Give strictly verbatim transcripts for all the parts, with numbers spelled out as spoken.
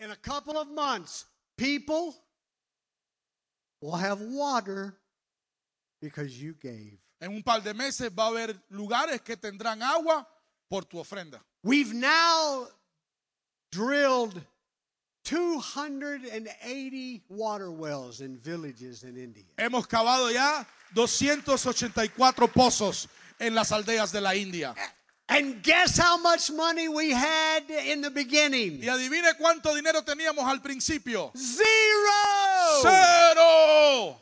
in a couple of months, people will have water because you gave. En un par de meses va a haber lugares que tendrán agua por tu ofrenda. We've now drilled two hundred eighty water wells in villages in India. Hemos cavado ya doscientos ochenta y cuatro pozos en las aldeas de la India. And guess how much money we had in the beginning? Y adivine cuánto dinero teníamos al principio. Zero! ¡Cero!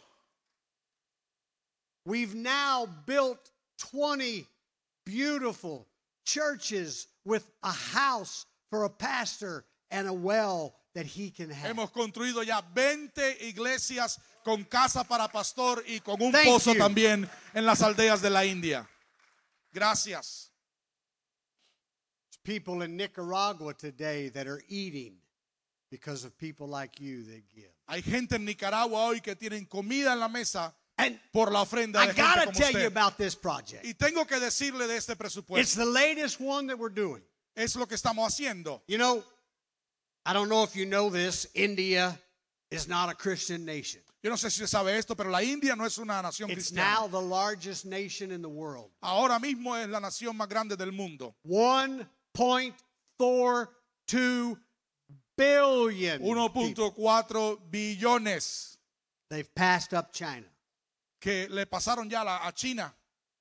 We've now built twenty beautiful churches with a house for a pastor and a well that he can have. Hemos construido ya veinte iglesias con casa para pastor y con un Thank pozo you. también en las aldeas de la India. Gracias. People in Nicaragua today that are eating because of people like you that give. Hay gente en Nicaragua hoy que tienen comida en la mesa And por la ofrenda I de gente gotta como tell you usted. about this project. Y tengo que decirle de este It's presupuesto. the latest one that we're doing. Es lo que estamos haciendo. You know, I don't know if you know this, India is not a Christian nation. Yo no sé si usted sabe esto, pero la India no es una nación It's cristiana. now the largest nation in the world. Ahora mismo es la nación más grande del mundo. one point four two billion uno people. punto cuatro billones They've passed up China. que le pasaron ya la- a China.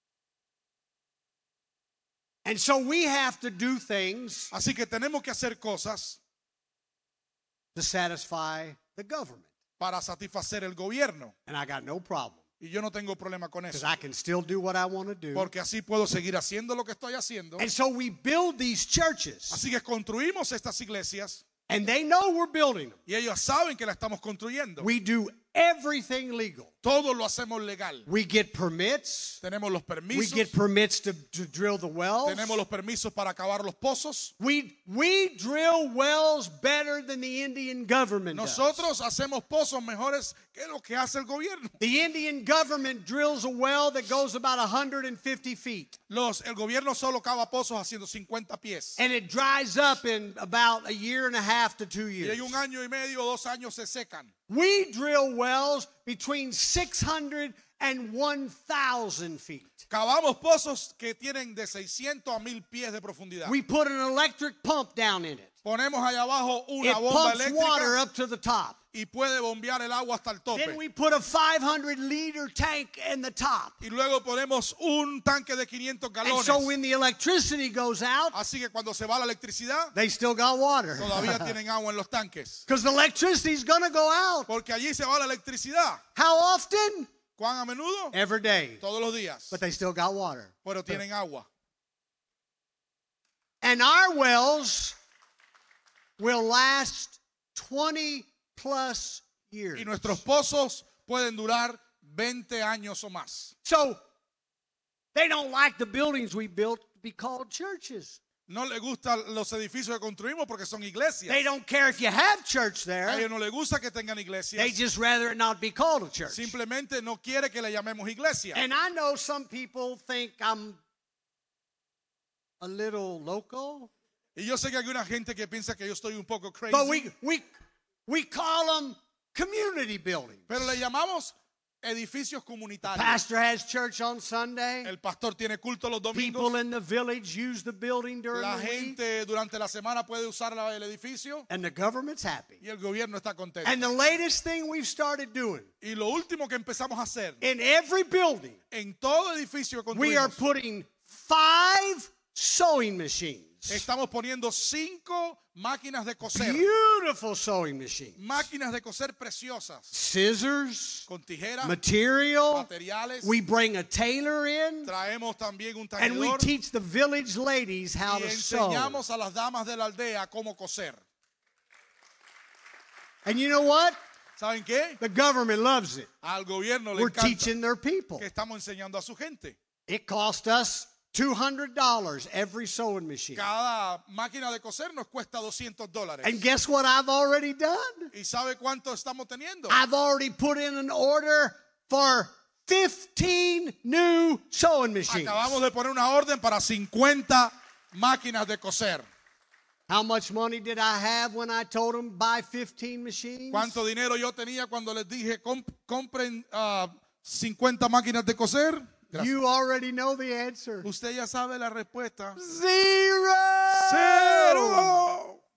And so we have to do things Así que tenemos que hacer cosas to satisfy the government. para satisfacer el gobierno. And I got no problem Y yo no tengo problema con because eso. I can still do what I want to do. Porque así puedo seguir haciendo lo que estoy haciendo. And so we build these churches Así que construimos estas iglesias and they know we're building them. y ellos saben que la estamos construyendo. We do everything legal. Todo lo hacemos legal. We get permits. Tenemos los We permisos. get permits to, to drill the wells. Tenemos los permisos para acabar los pozos. We, we drill wells better than the Indian government does. Nosotros hacemos pozos mejores que lo que hace el gobierno. The Indian government drills a well that goes about one hundred fifty feet. Los, el gobierno solo cava pozos haciendo cincuenta pies. And it dries up in about a year and a half to two Y years. hay un año y medio, dos años se secan. We drill wells between six hundred and one thousand feet. Cavamos pozos que tienen de seiscientos a mil pies de profundidad. We put an electric pump down in it. Ponemos allá abajo It una bomba pumps water eléctrica up to the top. y puede bombear el agua hasta el tope. Then we put a five hundred liter tank in the top. Y luego ponemos un tanque de quinientos And galones. so when the electricity goes out, Así que cuando se va la electricidad, they still got water. todavía tienen agua en los tanques. Because the electricity's going to go out. Porque allí se va la electricidad. How often? ¿Cuán a menudo? Every day. Todos los días. But they still got water. Pero tienen agua. And our wells will last twenty plus years. Y nuestros pozos pueden durar veinte años o más. So they don't like the buildings we built to be called churches. No les gustan los edificios que construimos porque son iglesias. They don't care if you have church A there. ellos no les gusta que tengan iglesias. They just rather it not be called a church. Simplemente no quiere que le llamemos iglesia. And I know some people think I'm a little loco, Y yo sé que hay una gente que piensa que yo estoy un poco crazy. but we we we call them community buildings. Pero le llamamos edificios comunitarios. Pastor has church on Sunday. El pastor tiene culto los People domingos. in the village use the building during La the week, gente durante la semana puede usar la- el edificio and the government's happy. y el gobierno está contento. And the latest thing we've started doing Y lo último que empezamos a hacer in every building, en todo edificio que we are construimos, putting five sewing machines. estamos poniendo cinco máquinas de coser. Beautiful sewing machines. Máquinas de coser preciosas. Scissors, Con tijeras, material. materiales. We bring a tailor in, Traemos también un and we tejedor teach the village ladies how y to sew. enseñamos a las damas de la aldea cómo coser. And you know what? ¿Saben qué? The government loves it. Al gobierno le We're encanta teaching their people. que estamos enseñando a su gente. It cost us two hundred dollars every sewing machine. Cada máquina de coser nos cuesta doscientos dólares. And guess what I've already done? ¿Y sabe cuánto estamos teniendo? I've already put in an order for fifteen new sewing machines. Acabamos de poner una orden para cincuenta máquinas de coser. How much money did I have when I told them buy fifteen machines? ¿Cuánto dinero yo tenía cuando les dije "Com- compren ah, cincuenta máquinas de coser"? Gracias. You already know the answer. Usted ya sabe la respuesta. Zero. Cero.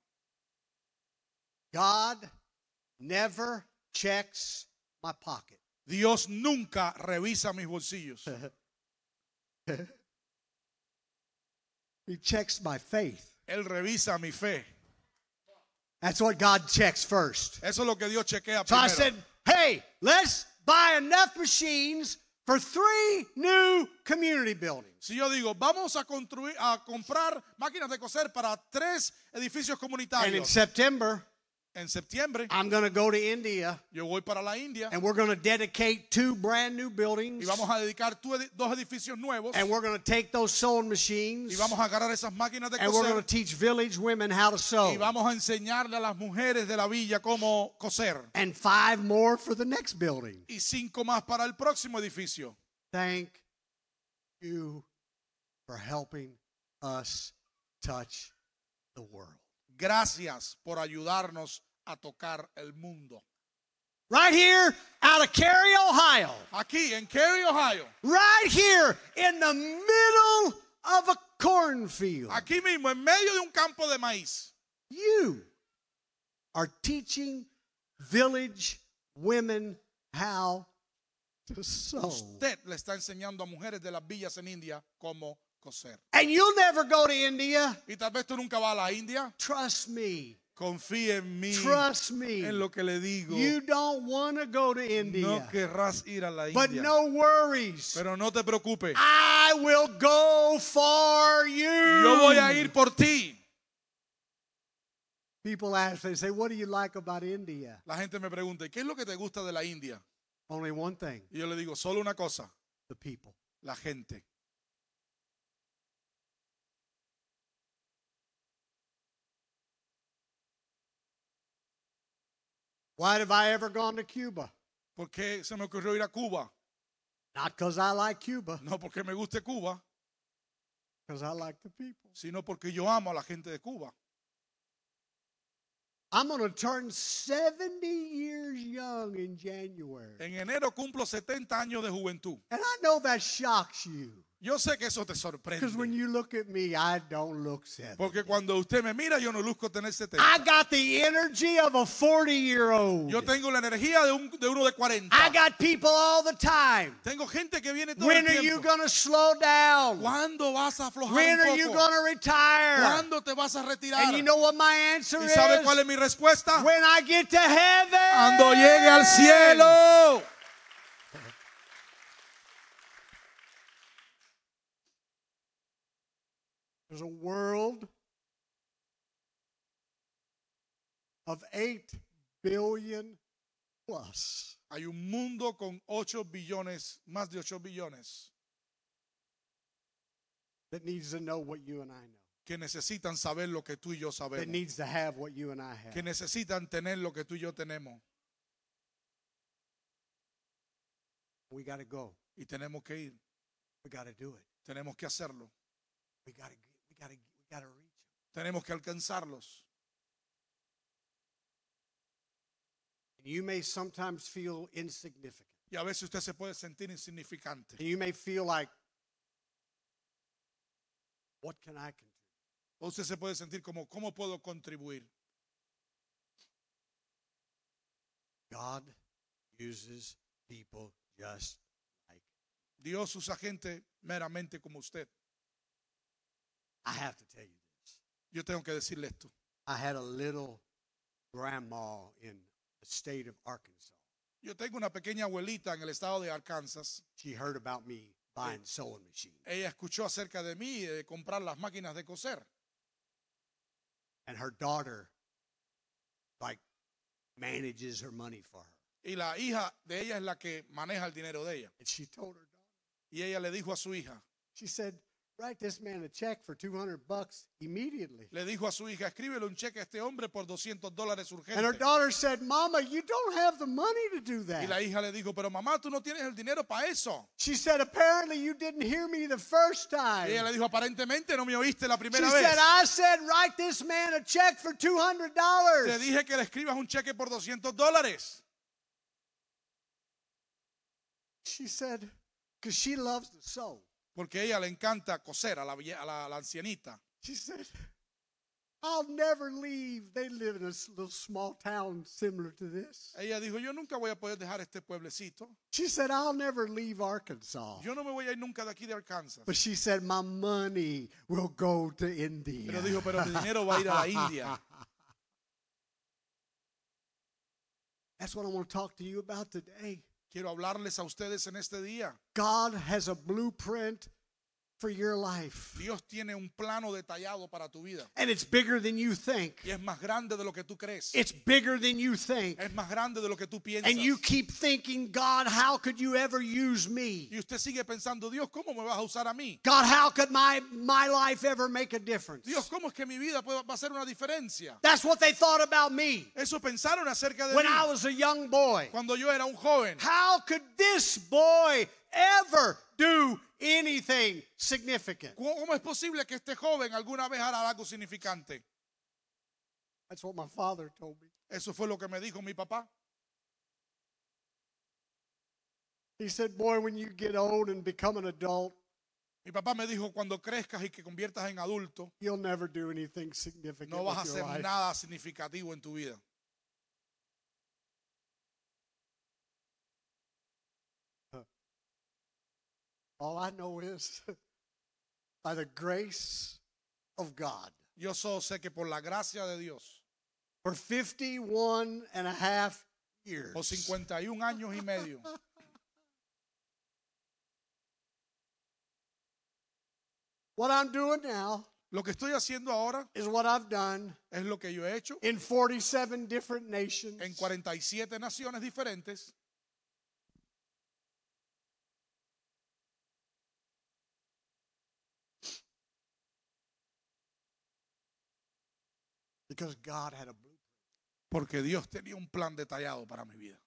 God never checks my pocket. Dios nunca revisa mis bolsillos. He checks my faith. Él revisa mi fe. That's what God checks first. Eso es lo que Dios chequea So I primero. said, hey, let's buy enough machines for three new community buildings. Si yo digo, vamos a construir, a comprar máquinas de coser para tres edificios And in comunitarios. September, En septiembre, I'm going to go to India, yo voy para la India and we're going to dedicate two brand new y buildings, vamos a dedicar tu edi- dos edificios nuevos and we're going to take those sewing machines, y vamos a agarrar esas máquinas de and we're going coser to teach village women how to sew, y vamos a enseñarle a las mujeres de la villa cómo coser. and five more for the next building. Y cinco más para el próximo edificio. Thank you for helping us touch the world. Gracias por ayudarnos a tocar el mundo. Right here out of Cary, Ohio. Aquí en Cary, Ohio. Right here in the middle of a cornfield. Aquí mismo, en medio de un campo de maíz. You are teaching village women how to sew. Usted le está enseñando a mujeres de las villas en India cómo coser. And you'll never go to India. Y tal vez tú nunca vas a la India. Trust me. Confíe en mí, Trust me. en lo que le digo. You don't want to go to No India. querrás ir a la But India. no worries. Pero no te preocupes. I will go for you. Yo voy a ir por ti. People ask, they say, what do you like about India? La gente me pregunta, ¿qué es lo que te gusta de la India? Only one thing, Y yo le digo, solo una cosa, the people. la gente. Why have I ever gone to Cuba? ¿Por qué se me ocurrió ir a Cuba? Not because I like Cuba, No porque me guste Cuba, because I like the people. sino porque yo amo a la gente de Cuba. I'm going to turn seventy years young in January. En enero cumplo setenta años de juventud. And I know that shocks you. Yo sé que eso te Because when sorprende. you look at me, I don't look seventy. Porque cuando usted me mira, yo no luzco tener I setenta. got the energy of a forty-year-old. Yo tengo la energía de, un, de uno de cuarenta. I got people all the time. Tengo gente que viene todo When el are you tiempo. going to slow down? ¿Cuándo vas a aflojar When un are you poco? going to retire? ¿Cuándo te vas a retirar? And you know what my answer ¿Y is? sabe cuál es mi respuesta? When I get to heaven. Cuando llegue al cielo. There's a world of eight billion plus Hay un mundo con ocho billones, más de ocho billones, that needs to know what you and I know, que necesitan saber lo que tú y yo that sabemos, needs to have what you and I have. que necesitan tener lo que tú y yo tenemos. We got to go. Y tenemos que ir, We got to do it. tenemos que hacerlo, We got to we got to we got to reach them. tenemos que alcanzarlos. And you may sometimes feel insignificant. Y a veces usted se puede sentir insignificante. And you may feel like, what can I contribute? O usted se puede sentir como, ¿cómo puedo contribuir? God uses people just like Dios usa gente meramente como usted. I have to tell you this. Yo tengo que decirle esto. I had a little grandma in the state of Arkansas. Yo tengo una pequeña abuelita en el estado de Arkansas. She heard about me buying sewing machines. Ella escuchó acerca de mí y de comprar las máquinas de coser. And her daughter, like, manages her money for her. Y la hija de ella es la que maneja el dinero de ella. And she told her daughter, Y ella le dijo a su hija, she said, write this man a check for two hundred bucks immediately. Le dijo a su hija, escríbele un cheque a este hombre por doscientos dólares And her urgentes. daughter said, Mama, you don't have the money to do Y la that. hija le dijo, pero mamá, tú no tienes el dinero para eso. She said, apparently you didn't hear me the first Y ella time. le dijo, aparentemente no me oíste la She primera said, vez. I said, write this man a check for two hundred Te dollars. dije que le escribas un cheque por doscientos dólares. She said, because she loves to sew. Porque a ella le encanta coser a la, vie- a la, a la ancianita. She said, I'll never leave. They live in a s- little small town similar to this. Ella dijo, yo nunca voy a poder dejar este pueblecito. She said, I'll never leave Arkansas. Yo no me voy a ir nunca de aquí de Arkansas. But she said, my money will go to India. Pero dijo, pero mi dinero va a ir a la India. That's what I want to talk to you about today. Quiero hablarles a ustedes en este día. God has a blueprint for your life. Dios tiene un plano detallado para tu vida. And it's bigger than you think. Y es más grande de lo que tú crees. It's bigger than you think. Es más grande de lo que tú piensas. And you keep thinking, God, how could you ever use me? Y usted sigue pensando, Dios, ¿cómo me vas a usar a mí? God, how could my, my life ever make a difference? Dios, ¿cómo es que mi vida puede, va a hacer una diferencia? That's what they thought about me Eso pensaron acerca de when mí I was a young boy. cuando yo era un joven. How could this boy ever do anything significant? ¿Cómo es posible que este joven alguna vez hará algo significante? That's what my father told me. Eso fue lo que me dijo mi papá. He said, boy, when you get old and become an adult, Mi papá me dijo, cuando crezcas y que conviertas en adulto, you'll never do anything significant no vas a with your hacer life. nada significativo en tu vida. All I know is by the grace of God, Yo solo sé que por la gracia de Dios, for fifty-one and a half years, por cincuenta y un años y medio, what I'm doing now lo que estoy haciendo ahora is what I've done es lo que yo he hecho in forty-seven different nations. en cuarenta y siete naciones diferentes. Because God had a blueprint. Porque Dios tenía un plan detallado para mi vida.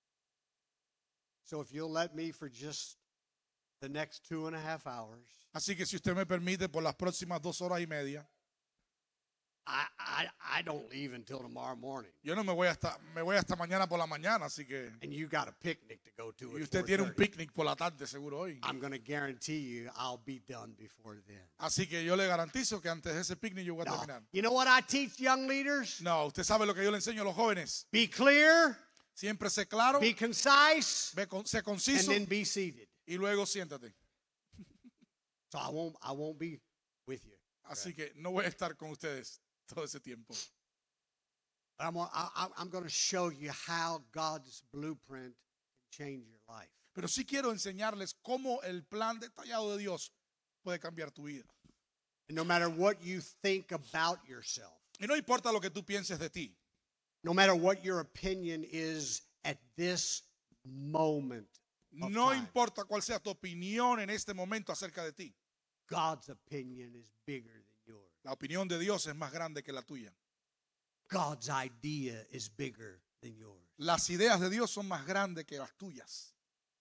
So if you'll let me for just the next two and a half hours, Así que si usted me permite, por las próximas dos horas y media, I, I, I don't leave until tomorrow morning. yo no me voy hasta, me voy hasta mañana por la mañana, así que, And you got a picnic to go to y at usted tiene un four thirty. picnic por la tarde seguro hoy. I'm going to guarantee you I'll be done before then. Así que yo le garantizo que antes de ese picnic yo voy a No. terminar. You know what I teach young leaders? No, usted sabe lo que yo le enseño a los jóvenes. Be clear, Siempre sé claro, be concise, ve con- sé and conciso then be seated. y luego siéntate. So I won't I won't be with you. Así que no voy a estar con ustedes todo ese tiempo. But I'm, I, I'm going to show you how God's blueprint can change your life. Pero sí quiero enseñarles cómo el plan detallado de Dios puede cambiar tu vida. And no matter what you think about yourself, Y no importa lo que tú pienses de ti, no matter what your opinion is at this moment of no time, importa cuál sea tu opinión en este momento acerca de ti, God's opinion is bigger than yours. la opinión de Dios es más grande que la tuya. God's idea is bigger than yours. Las ideas de Dios son más grandes que las tuyas.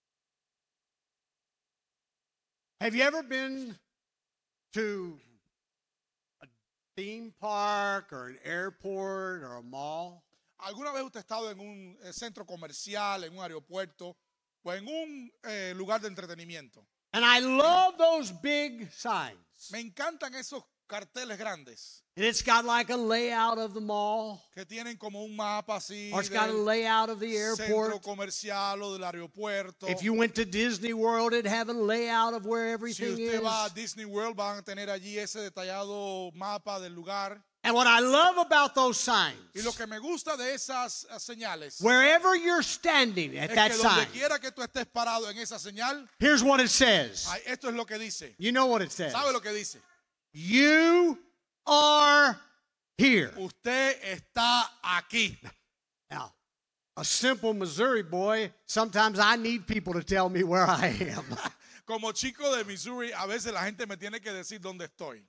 Have you ever been to a theme park or an airport or a mall? ¿Alguna vez usted ha estado en un eh, centro comercial, en un aeropuerto o en un eh, lugar de entretenimiento? And I love those big signs. Me encantan esos carteles grandes And it's got like a layout of the mall, que tienen como un mapa así or it's got a del layout of the centro airport. comercial o del aeropuerto. If you went to Disney World, it'd have a layout of where Si everything usted is. va a Disney World, van a tener allí ese detallado mapa del lugar. And what I love about those signs, Y lo que me gusta de esas eh, señales wherever you're standing at es that que donde sign, quiera que tú estés parado en esa señal, here's what it says. ay, esto es lo que dice. You know what it says. ¿Sabe lo que dice? You are here. Usted está aquí. Now, a simple Missouri boy, sometimes I need people to tell me where I am. Como chico de Missouri, a veces la gente me tiene que decir dónde estoy.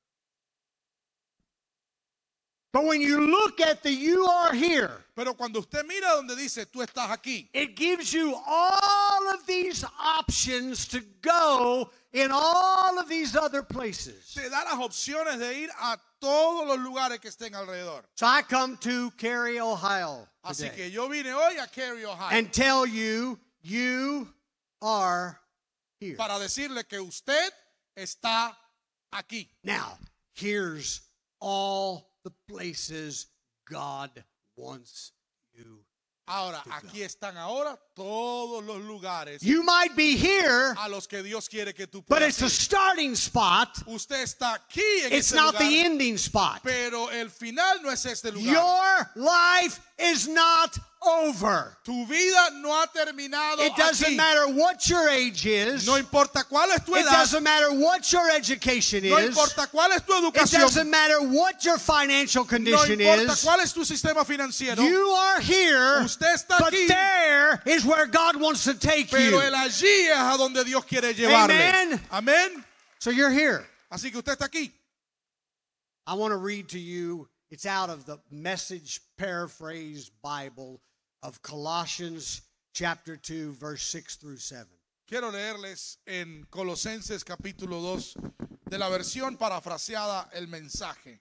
But when you look at the you are here, Pero cuando usted mira donde dice tú estás aquí, it gives you all of these options to go in all of these other places. te da las opciones de ir a todos los lugares que estén alrededor. So I come to Cary, Ohio Así today que yo vine hoy a Cary, Ohio, and tell you, you are here. para decirle que usted está aquí. Now, here's all the places God wants you. Ahora, aquí están ahora todos los lugares You might be here, a los que Dios quiere que tú but puedas it's a ir. starting spot. Usted está aquí en It's este not lugar, the ending spot. pero el final no es este lugar. Your life is not over. Tu vida no ha terminado It doesn't aquí. matter what your age is. No importa cuál es tu It edad, doesn't matter what your education no is. importa cuál es tu It educación, doesn't matter what your financial no condition importa is. cuál es tu sistema financiero, You are here, usted está but aquí, there is where God wants to take pero you. el allí es a donde Dios quiere llevarle. Amen. Amén. So you're here. Así que usted está aquí. I want to read to you, it's out of the Message Paraphrase Bible of Colossians chapter two, verse six through seven. Quiero leerles en Colosenses capítulo dos de la versión parafraseada el mensaje.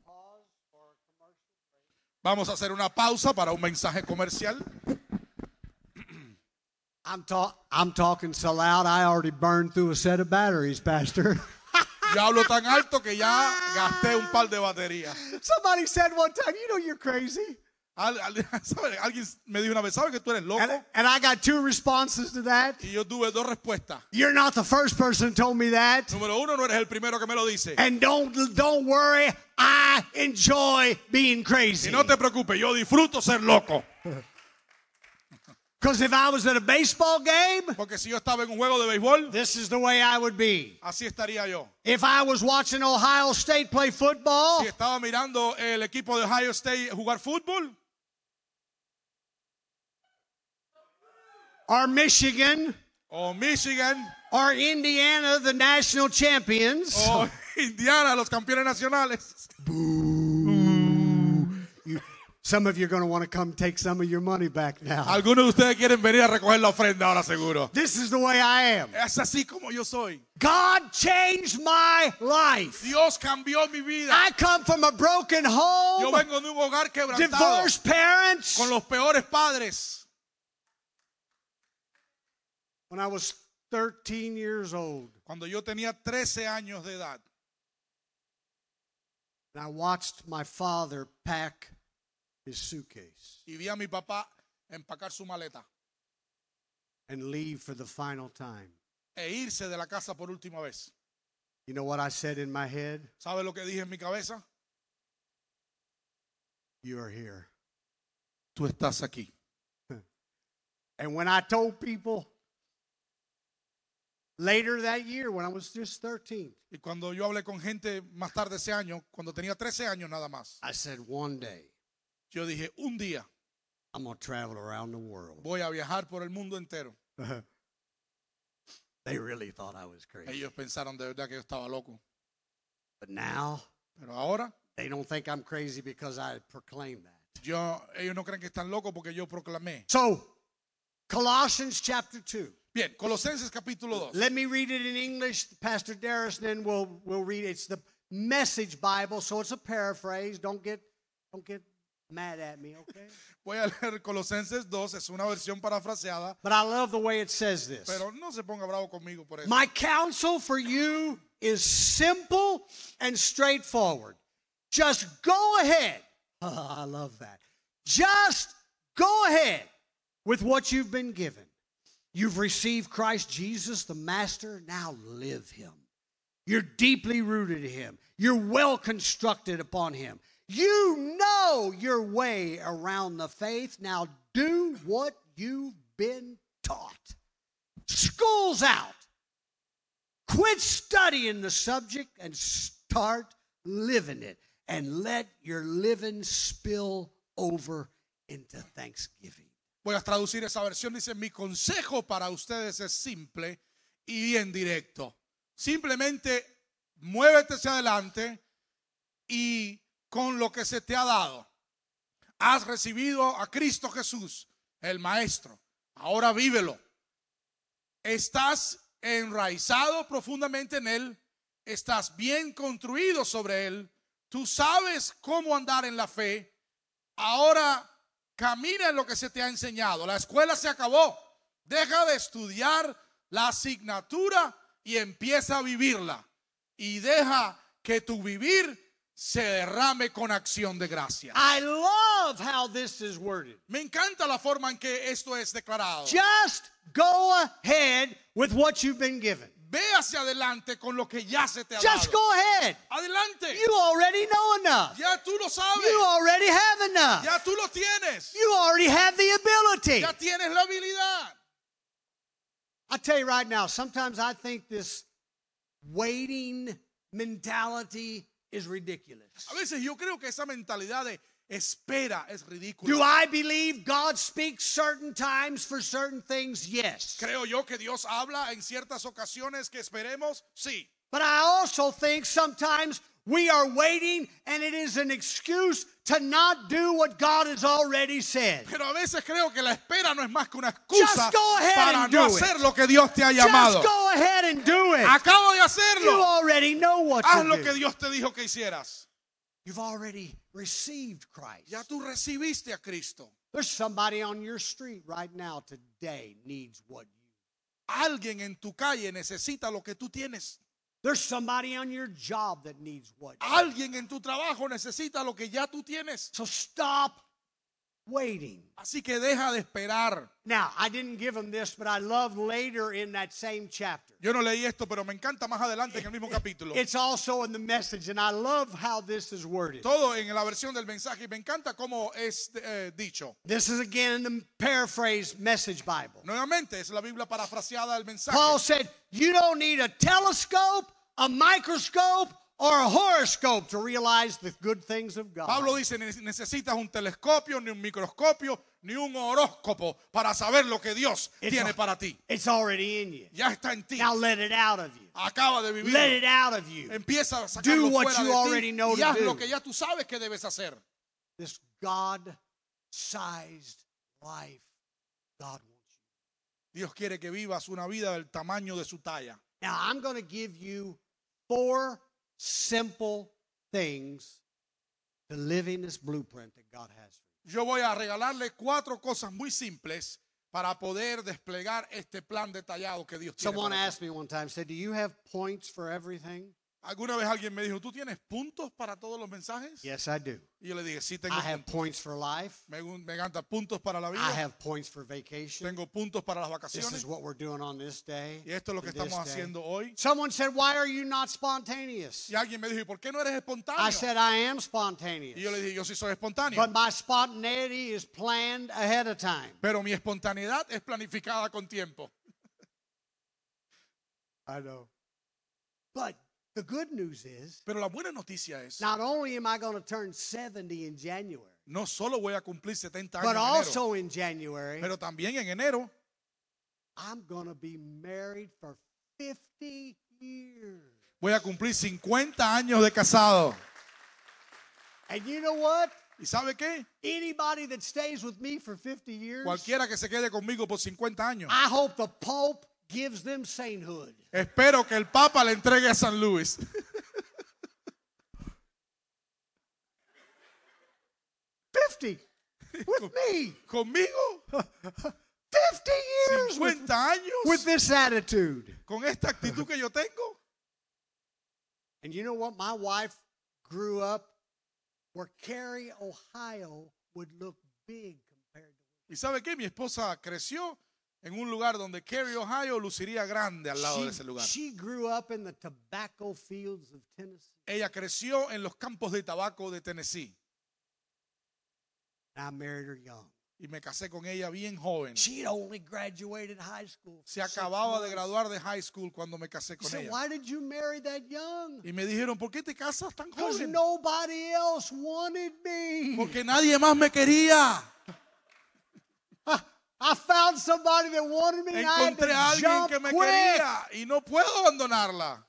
Vamos a hacer una pausa para un mensaje comercial. I'm, ta- I'm talking so loud, I already burned through a set of batteries, Pastor. Yo hablo tan alto que ya gasté un par de baterías. Somebody said one time, you know you're crazy. Al- al- ¿sabe? Alguien me dijo una vez, ¿sabe que tú eres loco? And, and I got two responses to that. Y yo tuve dos respuestas. You're not the first person who told me that. Número uno, no eres el primero que me lo dice. And don't don't worry, I enjoy being Y crazy. no te preocupes, yo disfruto ser loco. Because if I was at a baseball game, Porque si yo estaba en un juego de béisbol, this is the way I would be. así estaría yo. If I was watching Ohio State play football, Si estaba mirando el equipo de Ohio State jugar fútbol, or Michigan, o Michigan, or Indiana, the national champions, o Indiana, los campeones nacionales. you, some of you are going to want to come take some of your money back now. Algunos de ustedes quieren venir a recoger la ofrenda ahora seguro. This is the way I am. Es así como yo soy. God changed my life. Dios cambió mi vida. I come from a broken Yo home, vengo de un hogar quebrantado, divorced parents. con los peores padres. When I was thirteen years old, Cuando yo tenía trece años de edad, and I watched my father pack his suitcase y vi a mi papá empacar su maleta and leave for the final time. e irse de la casa por última vez. You know what I said in my head? ¿Sabe lo que dije en mi cabeza? You are here. Tú estás aquí. And when I told people later that year, when I was just thirteen, Y cuando yo hablé con gente más tarde ese año, cuando tenía trece años nada más, I said, one day yo dije, un día I'm going to travel around the world. voy a viajar por el mundo entero. They really thought I was crazy. Ellos pensaron de verdad que yo estaba loco. But now, Pero ahora, they don't think I'm crazy because I proclaimed that. yo, ellos no creen que están locos porque yo proclamé. So, Colossians chapter two. Bien, Colosenses capítulo dos. Let me read it in English. Pastor Darris then will will read it. It's the Message Bible, so it's a paraphrase. Don't get don't get mad at me, okay? Voy a leer Colosenses dos, es una versión parafraseada, But I love the way it says this. pero no se ponga bravo conmigo por eso. My counsel for you is simple and straightforward. Just go ahead. I love that. Just go ahead with what you've been given. You've received Christ Jesus, the Master. Now live Him. You're deeply rooted in Him. You're well constructed upon Him. You know your way around the faith. Now do what you've been taught. School's out. Quit studying the subject and start living it. And let your living spill over into thanksgiving. Voy a traducir esa versión. Dice, mi consejo para ustedes es simple y bien directo. Simplemente muévete hacia adelante y con lo que se te ha dado. Has recibido a Cristo Jesús, el Maestro. Ahora vívelo. Estás enraizado profundamente en Él. Estás bien construido sobre Él. Tú sabes cómo andar en la fe. Ahora camina en lo que se te ha enseñado. La escuela se acabó. Deja de estudiar la asignatura y empieza a vivirla. Y deja que tu vivir se derrame con acción de gracia. I love how this is worded. Me encanta la forma en que esto es declarado. Just go ahead with what you've been given. Ve hacia adelante con lo que ya se te ha Just dado. go ahead. Adelante. You already know enough. Ya tú lo sabes. You already have enough. Ya tú lo tienes. You already have the ability. Ya tienes la habilidad. I tell you right now, sometimes I think this waiting mentality is ridiculous. A veces yo creo que esa mentalidad de espera es ridícula. Do I believe God speaks certain times for certain things? Yes. Creo yo que Dios habla en ciertas ocasiones que esperemos, sí. But I also think sometimes we are waiting and it is an excuse to not do what God has already said. Pero a veces creo que la espera no es más que una excusa Just go ahead para and no do it. hacer lo que Dios te ha llamado. Just go ahead and do it. Acabo de You hacerlo. already know what Haz to lo do. que Dios te dijo que hicieras. You've already received Christ. Ya tú recibiste a Cristo. There's somebody on your street right now today needs what you. Alguien en tu calle necesita lo que tú tienes. There's somebody on your job that needs what you. Alguien en tu trabajo necesita lo que ya tú tienes. So stop waiting. Así que deja de esperar. Now, I didn't give them this, but I love later in that same chapter. Yo no leí esto, pero me encanta más adelante en el mismo capítulo. It's also in the message, and I love how this is worded. Todo en la versión del mensaje y me encanta cómo es eh, dicho. This is again in the paraphrased Message Bible. Nuevamente es la Biblia parafraseada del mensaje. Paul said, you don't need a telescope, a microscope, or a horoscope to realize the good things of God. Pablo dice, "Ne- necesitas un telescopio, ni un microscopio, ni un horóscopo para saber lo que Dios It's tiene al- para ti. It's already in you. Ya está en ti. Now let it out of you. Acaba de vivir. Let it out of you. Empieza a Do sacarlo what fuera you de already ti know y to haz do. lo que ya tú sabes que debes hacer. This God-sized life God wants you. Dios quiere que vivas una vida del tamaño de su talla. Now I'm going to give you four simple things to living this blueprint that God has for you. Yo voy a regalarle cuatro cosas muy simples para poder desplegar este plan detallado que Dios tiene Someone para ti. asked me one time, said, do you have points for everything? Alguna vez alguien me dijo, ¿tú tienes puntos para todos los mensajes? Yes, I do. Y yo le dije, sí tengo I have puntos. points for life. Me, me encanta puntos para la I vida. have points for vacation. Tengo puntos para las This vacaciones. is what we're doing on this day. Y esto es lo que and this estamos day. haciendo hoy. Someone said, why are you not spontaneous? Y alguien me dijo, ¿y por qué no eres espontáneo? I said, I am Y yo spontaneous. le dije, yo sí soy espontáneo. But my spontaneity is planned ahead of time. Pero mi espontaneidad es planificada con tiempo. I know. But the good news is, Pero la buena noticia es, not only am I going to turn seventy in January, no solo voy a cumplir setenta años but en enero, also in January, pero también en enero I'm going to be married for fifty years. voy a cumplir cincuenta años de casado. And you know what? ¿Y sabe qué? Anybody that stays with me for fifty years, Cualquiera que se quede conmigo por cincuenta años, I hope the Pope gives them sainthood. espero que el Papa le entregue a San Luis. fifty with me. Conmigo, fifty years with, cincuenta años, with this attitude. con esta actitud que yo tengo. And you know what? My wife grew up where Cary, Ohio would look big compared to. ¿Y sabe qué? Mi esposa creció en un lugar donde Cary, Ohio, luciría grande al lado de ese She, lugar. she grew up in the tobacco fields of Tennessee. Ella creció en los campos de tabaco de Tennessee And I married her young. y me casé con ella bien joven. She'd only graduated high school. for Se six acababa de months. graduar de high school cuando me casé I con said, ella. why did you marry that young? Y me dijeron, ¿por qué te casas tan Because joven? nobody else wanted me. Porque nadie más me quería. I, I found somebody that wanted me and I had Encontré a to alguien jump que me quick. quería y no puedo abandonarla.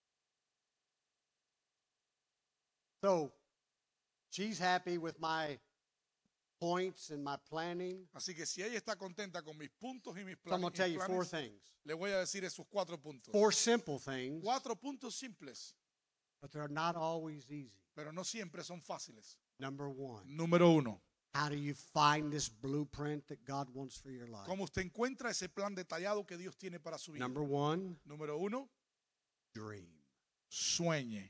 So, she's happy with my points and my planning. Así que si ella está contenta con mis puntos y mis So I'm going planes, to tell mis you four planes, things. le voy a decir esos cuatro puntos. Four simple things, Cuatro puntos simples, but they're not always easy. pero no siempre son fáciles. Number one, Número uno, how do you find this blueprint that God wants for your life? ¿cómo usted encuentra ese plan detallado que Dios tiene para su vida? Number one, Número uno, dream. sueñe.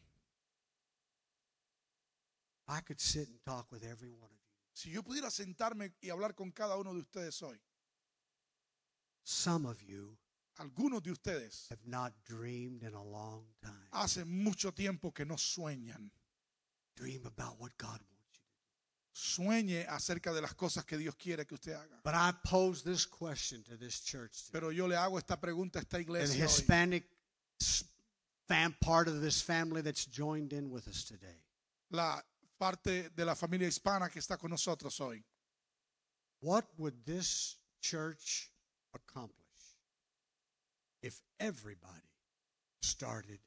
I could sit and talk with every one of you. Si yo pudiera sentarme y hablar con cada uno de ustedes hoy, Some of you algunos de ustedes have not dreamed in a long time. hace mucho tiempo que no sueñan. Dream about what God wants you to do. Sueñe acerca de las cosas que Dios quiere que usted haga. But I pose this question to this church today. Pero yo le hago esta pregunta a esta The iglesia hoy. Hispanic s- fam part of this family that's joined in with us today. La parte de la familia hispana que está con nosotros hoy. What would this church accomplish if everybody started?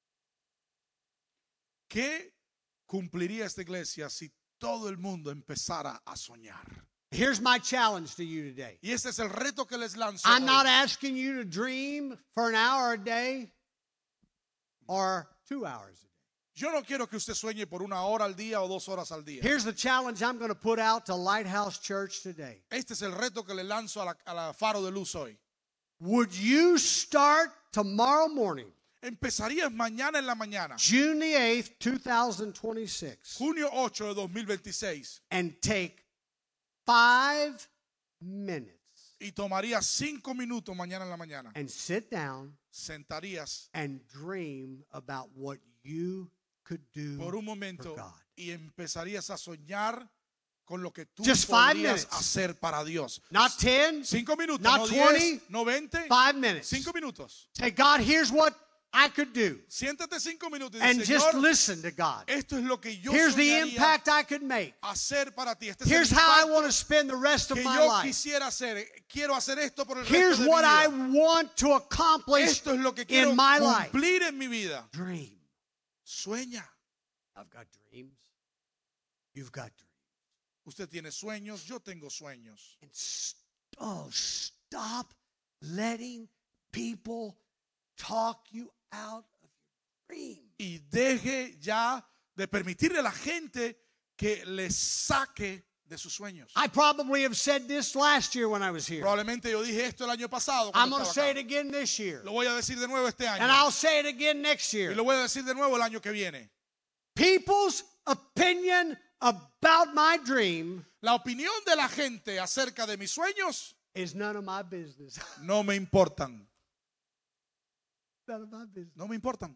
¿Qué cumpliría esta iglesia si todo el mundo empezara a soñar? Here's my challenge to you today. Y ese es el reto que les lanzo I'm hoy. not asking you to dream for an hour a day or two hours a day. Yo no quiero que usted sueñe por una hora al día o dos horas al día. Here's the challenge I'm going to put out to Lighthouse Church today. Este es el reto que le lanzo a la, a la Faro de Luz hoy. Would you start tomorrow morning, Empezarías mañana en la mañana, June the eighth, twenty twenty-six, junio ocho de dos mil veintiséis, and take five minutes y tomarías cinco minutos mañana en la mañana? and sit down Sentarías and dream about what you could do por un for momento God. y empezarías a soñar con lo que tú Just five podrías minutes. hacer para Dios. Not ten, Cinco minutos, Not no twenty, diez, no veinte, five minutes. cinco minutos. Say, God, here's what I could do. Siéntate cinco minutos y And dice, just Señor, listen to God. esto es lo que yo Here's the soñaría impact I could make. hacer para ti. Este es Here's el how I impacto want to spend the rest of que my yo life. quisiera hacer. Quiero hacer esto por el Here's resto de what mi I vida. want to accomplish Esto es lo que quiero in my life. cumplir en mi vida. Dream. Sueña. I've got dreams. You've got dreams. Usted tiene sueños, yo tengo sueños. And st- oh, stop letting people talk you out of your dream. Y deje ya de permitirle a la gente que le saque de sus sueños. I probably have said this last year when I was here. Probablemente yo dije esto el año pasado I'm cuando going to estaba say it acá. again this year. Lo voy a decir de nuevo este año. And I'll say it again next Y year. lo voy a decir de nuevo el año que viene. People's opinion about my dream La opinión de la gente acerca de mis sueños is none of my business. no me importan. None of my business. No me importan.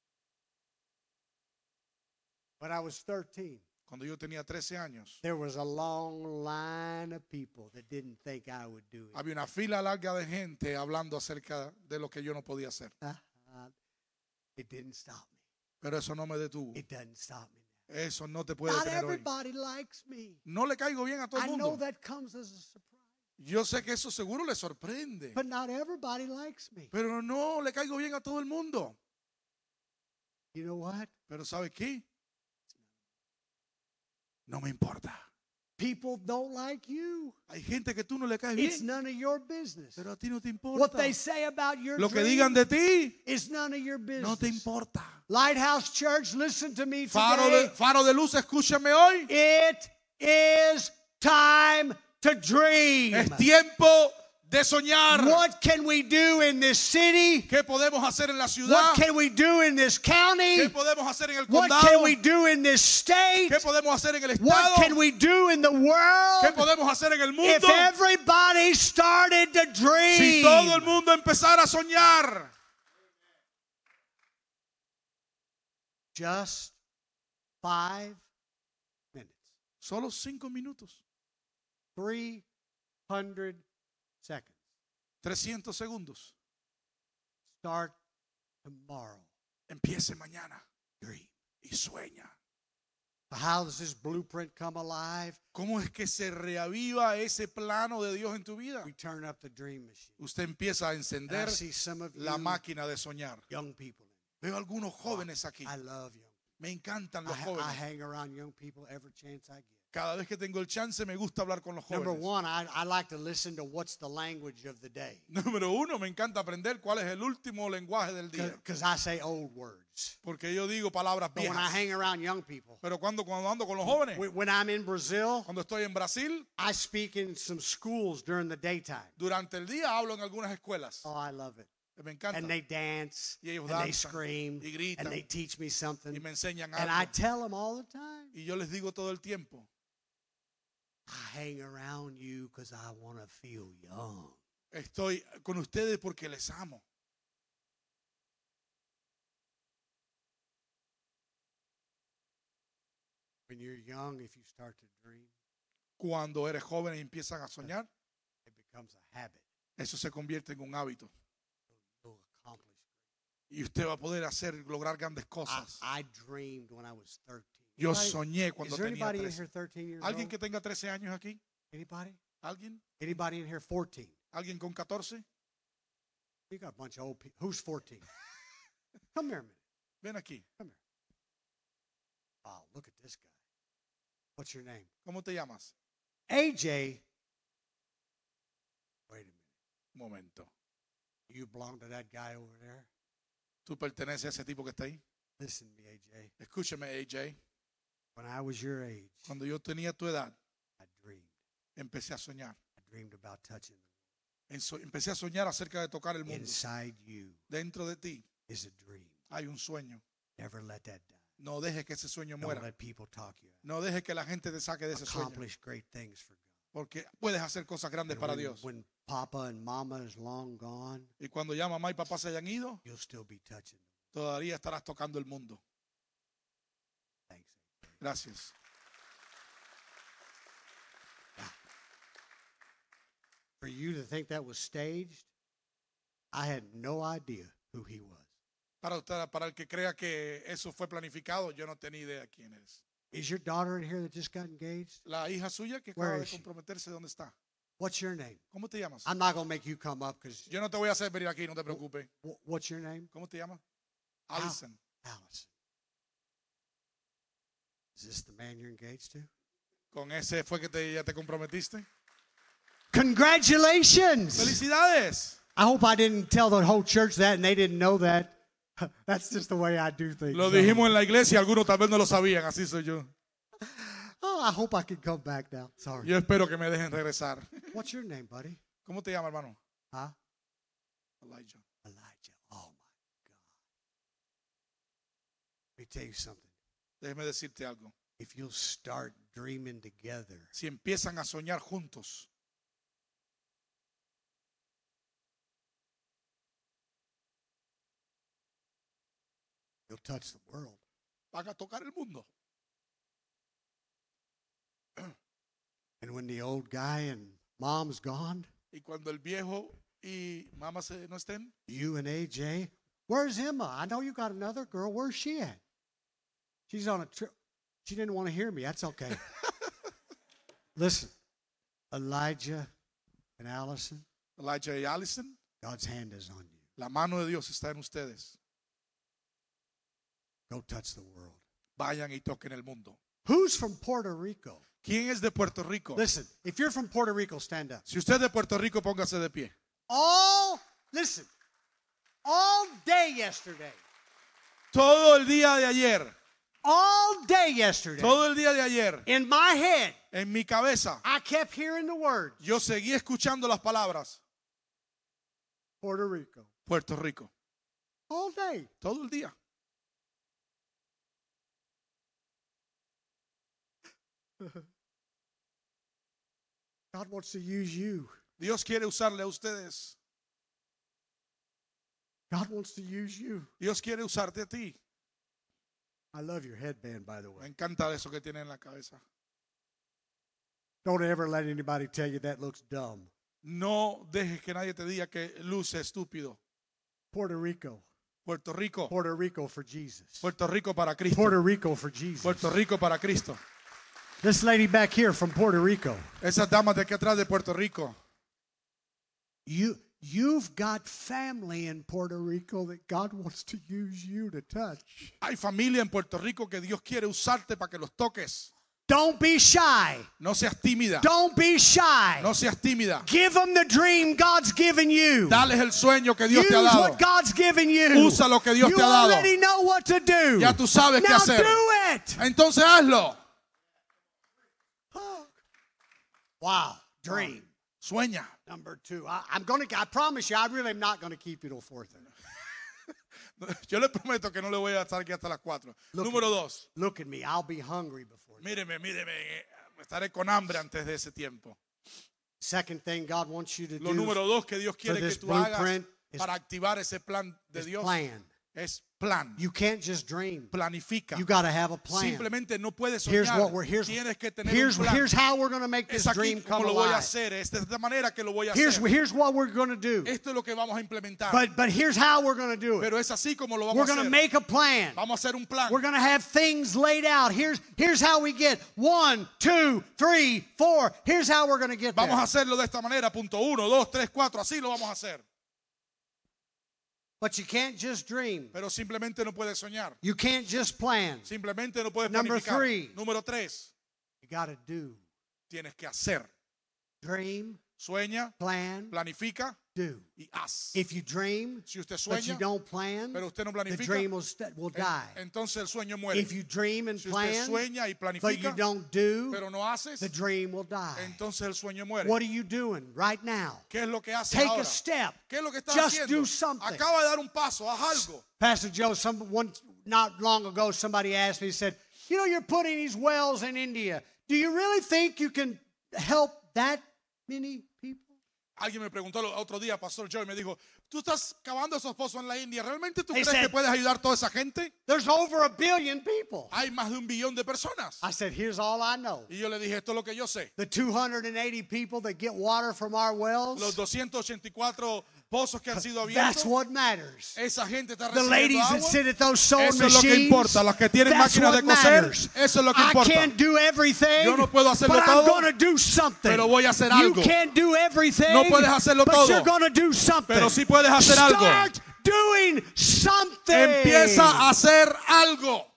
When I was thirteen, Cuando yo tenía trece años, there was a long line of people that didn't think I would do it. había una fila larga de gente hablando acerca de lo que yo no podía hacer. It didn't stop me. Pero eso no me detuvo. It doesn't stop me now. Eso no te puede Not detener hoy. everybody likes me. No le caigo bien a todo I el know mundo. that comes as a surprise. Yo sé que eso seguro le sorprende. But not everybody likes me. Pero no le caigo bien a todo el mundo. You know what? Pero ¿sabe qué? No me importa. People don't like you. Hay gente que tú no le caes It's bien. none of your business. Pero a ti no te What importa. they say about your Lo que dream digan de ti is none of your no te business. importa. Lighthouse Church, listen to me Faro de, today. faro de luz, escúchame hoy. It is time to dream. Es tiempo de soñar. What can we do in this city? ¿Qué podemos hacer en la ciudad? What can we do in this county? ¿Qué podemos hacer en el What condado? can we do in this state? ¿Qué podemos hacer en el What estado? can we do in the ¿Qué world? podemos hacer en el If mundo? everybody started to Si todo el dream. mundo empezara a soñar. Just five minutes. Solo cinco minutos. three hundred seconds. trescientos segundos. Start tomorrow. Empiece mañana Dream. y sueña. How does this blueprint come alive? ¿Cómo es que se reaviva ese plano de Dios en tu vida? We turn up the dream machine. Usted empieza a And I encender see some of la you máquina de soñar. young people. Veo algunos jóvenes aquí. I love young. Me encantan I, los I jóvenes. hang around young people every chance I get. Cada vez que tengo el chance me gusta hablar con los Number jóvenes. one, I, I like to listen to what's the language of the day. Número uno, me encanta aprender cuál es el último lenguaje del día. Because I say old words. Porque yo digo palabras But when I viejas. hang around young people, Pero cuando, cuando ando con los jóvenes, when when I'm in Brazil, cuando estoy en Brasil, I speak in some schools during the daytime. durante el día hablo en algunas escuelas. Oh, I love it. Me encanta. And they dance, Y ellos and they danzan, scream, y gritan, and they teach me something. Y me enseñan And I algo. tell them all the time, Y yo les digo todo el tiempo, I hang around you because I want to feel young. estoy con ustedes porque les amo. When you're young, if you start to dream, Cuando eres joven y empiezan a soñar, it becomes a habit. eso se convierte en un hábito. You'll accomplish. Y usted va a poder hacer, lograr grandes I, cosas. I dreamed when I was thirteen. Yo Anybody- soñé Is cuando there tenía anybody in trece. here thirteen years ¿Alguien old? que tenga trece años aquí? Anybody? ¿Alguien? Anybody in here fourteen? ¿Alguien con catorce? You got a bunch of old people. Who's fourteen? Come here a minute. Ven aquí. Come here. Wow, look at this guy. What's your name? ¿Cómo te llamas? A J. Wait a minute. Un momento. You belong to that guy over there? ¿Tú perteneces a ese tipo que está ahí? Listen to me, A J. Escúchame, A J. When I was your age, Cuando yo tenía tu edad, I dreamed. empecé a soñar. I dreamed about touching the En so- Empecé a soñar acerca de tocar el world. mundo. Inside you Dentro de ti is a dream. hay un sueño. Never let that die. No dejes que ese sueño Don't muera. let people talk you out. No dejes que la gente te saque de ese sueño. Accomplish great things for God. Porque puedes hacer cosas grandes And para when, Dios. when Papa and Mama is long gone, Y cuando ya mamá y papá se hayan ido, you'll still be touching them. todavía estarás tocando el mundo. Thanks. Gracias. For you to think that was staged, I had no idea who he was. Para usted, para el que crea que eso fue planificado, yo no tenía idea quién es. Is your daughter in here that just got engaged? La hija suya que Where acaba de is she? comprometerse, ¿dónde está? What's your name? ¿Cómo te llamas? I'm not going to make you come up because Yo no te voy a hacer venir aquí, no te preocupes. what's your name? ¿Cómo te llamas? Al- Allison. Allison. Is this the man you're engaged to? ¿Con ese fue que te, ya te comprometiste? Congratulations! ¡Felicidades! I hope I didn't tell the whole church that and they didn't know that. That's just the way I do things. Lo dijimos en la iglesia, algunos tal vez no lo sabían, así soy yo. Oh, I hope I can come back now. Sorry. Yo espero que me dejen regresar. What's your name, buddy? ¿Cómo te llamas, hermano? Huh? Elijah. Elijah. Oh, my God. Let me tell you something. Déjeme decirte algo. If you'll start dreaming together, Si empiezan a soñar juntos, you'll touch the world. van a tocar el mundo. And when the old guy and mom's gone, Y cuando el viejo y mamá se, no estén, you and A J, where's Emma? I know you got another girl. Where's she at? She's on a trip. She didn't want to hear me. That's okay. Listen, Elijah and Allison, Elijah y Allison, God's hand is on you. la mano de Dios está en ustedes. Go touch the world. Vayan y toquen el mundo. Who's from Puerto Rico? ¿Quién es de Puerto Rico? Listen, if you're from Puerto Rico, stand up. Si usted es de Puerto Rico, póngase de pie. All, listen, all day yesterday, Todo el día de ayer, all day yesterday, todo el día de ayer, in my head, en mi cabeza, I kept hearing the words, yo seguí escuchando las palabras Puerto Rico. Puerto Rico. All day. Todo el día. God wants to use you. Dios quiere usarle a ustedes. God wants to use you. Dios quiere usarte a ti. I love your headband, by the Me way. encanta eso que tiene en la cabeza. Don't ever let anybody tell you that looks dumb. No dejes que nadie te diga que luce estúpido. Puerto Rico. Puerto Rico. Puerto Rico for Jesus. Puerto Rico para Cristo. Puerto Rico for Jesus. Puerto Rico para Cristo. This lady back here from Puerto Rico. Esas damas de aquí atrás de Puerto Rico. You, you've got family in Puerto Rico that God wants to use you to touch. Hay familia en Puerto Rico que Dios quiere usarte para que los toques. Don't be shy. No seas tímida. Don't be shy. No seas tímida. Give them the dream God's given you. Dales el sueño que Dios Use te ha dado. what God's given you. Usa lo que Dios you te ha dado. already know what to do. Ya tú sabes qué now hacer. do it. Entonces hazlo. Wow. Dream. Sueña. Number two. I, I'm going to, I promise you, I really am not going to keep you till four thirty. Yo le prometo que no le voy a estar aquí hasta las cuatro. Look Número at, dos. Look at me. I'll be hungry before that. Míreme, míreme. Estaré con hambre antes de ese tiempo. Second thing God wants you to Lo do número dos que Dios quiere for que this tú hagas blueprint is- para activar ese plan de is Dios plan. es plan. You can't just dream. Planifica. You got to have a plan. Simplemente no puedes Here's soñar. what we're here's Tienes que tener here's, un plan. here's how we're going to make this Es aquí dream come como lo voy a alive. hacer. Es de esta manera que lo voy a Here's hacer. here's what we're going to do. Esto es lo que vamos a implementar. But but here's how we're going to do it. Pero es así como lo We're vamos a going to hacer. make a plan. Vamos a hacer un plan. We're going to have things laid out. Here's here's how we get one, two, three, four. Here's how we're going to get there. Vamos a hacerlo de esta manera. Punto uno, dos, tres, cuatro. Así lo vamos a hacer. But you can't just dream. Pero simplemente no puedes soñar. You can't just plan. Simplemente no puedes Number planificar. three. Número tres. You got to do. Tienes que hacer. Dream, Sueña, plan, planifica do. y haz. If you dream, Si usted but you sueña, don't plan, pero usted no the planifica, dream will, st- will en- die. entonces el sueño muere. If you dream and Si usted plan, sueña y but you planifica, don't do, pero no haces, the dream will die. entonces el sueño muere. What are you doing right now? ¿Qué es lo que haces Take ahora? a step. ¿Qué es lo que estás Just haciendo? do something. Acaba de dar un paso, haz algo. Pastor Joe, some, one, not long ago, somebody asked me, he said, you know, you're putting these wells in India. Do you really think you can help that many people? Alguien me preguntó el otro día, Pastor Joe, y me dijo, ¿tú estás cavando esos pozos en la India? ¿Realmente tú He crees said- que puedes ayudar a toda esa gente? There's over a billion people. Hay más de un billón de personas. I said, here's all I know. Y yo le dije, esto es lo que yo sé. The two hundred eighty people that get water from our Los wells, doscientos ochenta y cuatro pozos que han sido that's abiertos, what matters. esa gente está The recibiendo ladies that agua. sit at those sewing Eso es lo que machines, importa. Las que tienen that's máquinas what de coser, matters. eso es lo que I importa. can't do everything, Yo no puedo hacerlo but I'm todo, going to do something. pero voy a hacer You algo. can't do everything, No puedes hacerlo but todo, you're going to do something. pero sí puedes hacer algo. Start doing something. Empieza a hacer algo.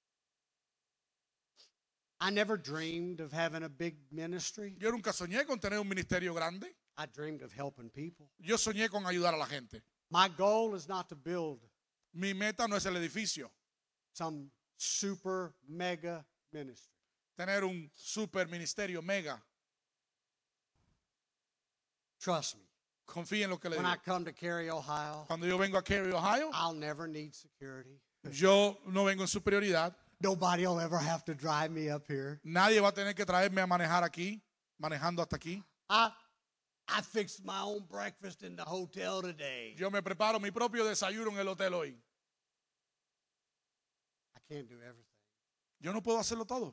I never dreamed of having a big ministry. Yo nunca soñé con tener un ministerio grande. I dreamed of helping people. Yo soñé con ayudar a la gente. My goal is not to build Mi meta no es el edificio, some super mega ministry. tener un super ministerio mega. Trust me. Confía en lo que le When digo. I come to Cary, Ohio, Cuando yo vengo a Cary, Ohio, I'll never need security. yo no vengo en superioridad. Nobody will ever have to drive me up here. Nadie va a tener que traerme a manejar aquí, manejando hasta aquí. I I fixed my own breakfast in the hotel today. Yo me preparo mi propio desayuno en el hotel hoy. I can't do everything. Yo no puedo hacerlo todo.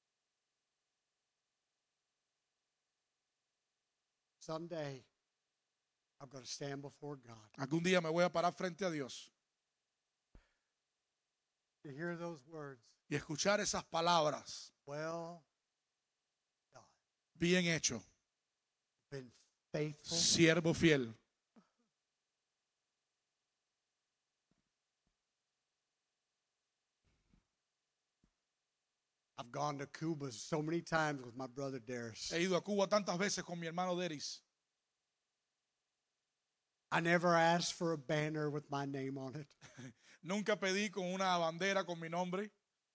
Someday, I'm going to stand before God. Algún día me voy a parar frente a Dios To hear those words, y escuchar esas palabras. well, Bien hecho, been faithful. siervo fiel. I've gone to Cuba so many times with my brother Darius. He ido a Cuba tantas veces con mi hermano Deris. I never asked for a banner with my name on it. Nunca pedí con una bandera con mi nombre.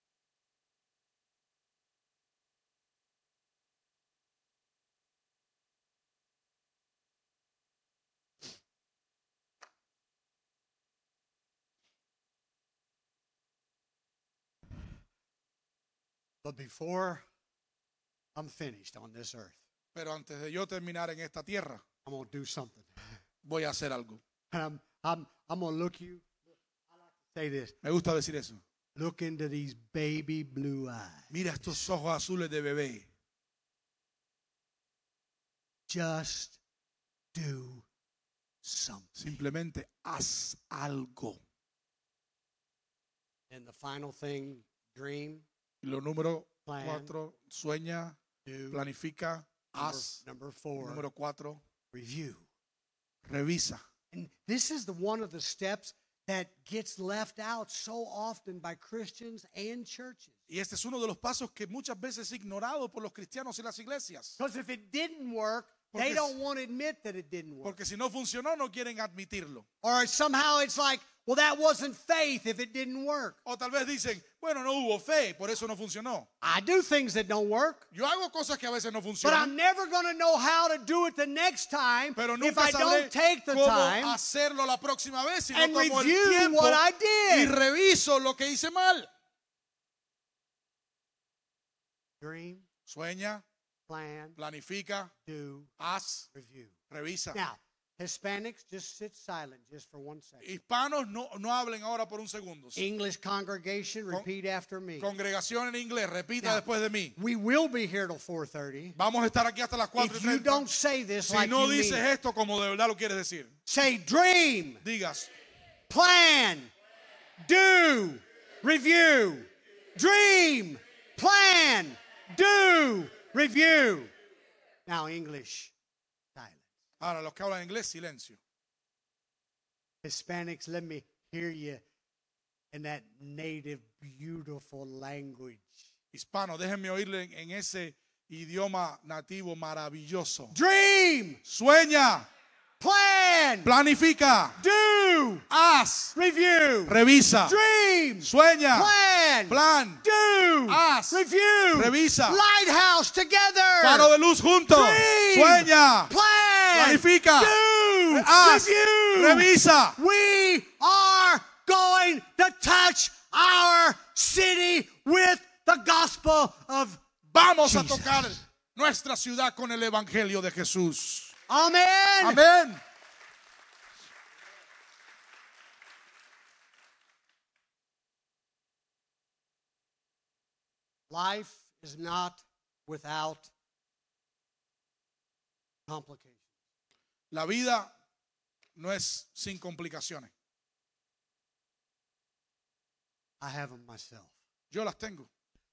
But before I'm finished on this earth, Pero antes de yo terminar en esta tierra, I'm going to do something. voy a hacer algo. And I'm, I'm, I'm going to look you, I like to say this, Me gusta decir eso. look into these baby blue eyes. Mira estos ojos azules de bebé. Just do something. Simplemente haz algo. And the final thing, dream, Y lo número Plan. cuatro, sueña, do. planifica, Number, haz. number four, Número cuatro, review. revisa. And this is the one of the steps that gets left out so often by Christians and churches. Y este es uno de los pasos que muchas veces es ignorado por los cristianos y las iglesias. Because if it didn't work, Porque they s- don't want to admit that it didn't work. Porque si no funcionó, no quieren admitirlo. Or somehow it's like, well, that wasn't faith if it didn't work. O tal vez dicen, bueno, no hubo fe, por eso no funcionó. I do things that don't work, Yo hago cosas que a veces no but funcionan, I'm never going to know how to do it the next time pero if nunca I sabré don't take the cómo time hacerlo la próxima vez si no and tomo el review tiempo what I y did. reviso lo que hice mal. Dream, Sueña, plan, planifica, do, haz, review. revisa. Now, Hispanics, just sit silent just for one second. Hispanos, no, no hablen ahora por un segundo. English congregation, repeat after me. Congregación en inglés, repita Now, después de mí. We will be here till four thirty. Vamos a estar aquí hasta las cuatro y If you treinta. don't say this Si like no you mean dices it, esto como de verdad lo quieres decir, say dream, digas, plan, do, review. Dream, plan, do, review. Now English, silence. ahora los que hablan inglés, silencio. Hispanics, let me hear you in that native, beautiful language. Hispanos, déjenme oírle en, en ese idioma nativo maravilloso. Dream, Sueña, plan, planifica, do, haz, review. revisa, Dream, sueña, plan, plan, do, haz, review. revisa. Lighthouse together. Faro de luz juntos. Dream, Sueña, plan, planifica, do, haz, review. revisa. We are going to touch our city with the gospel of Vamos a Jesus. tocar nuestra ciudad con el evangelio de Jesús. Amen. Amén. Life is not without complications. La vida no es sin complicaciones. I have them myself. Yo las tengo.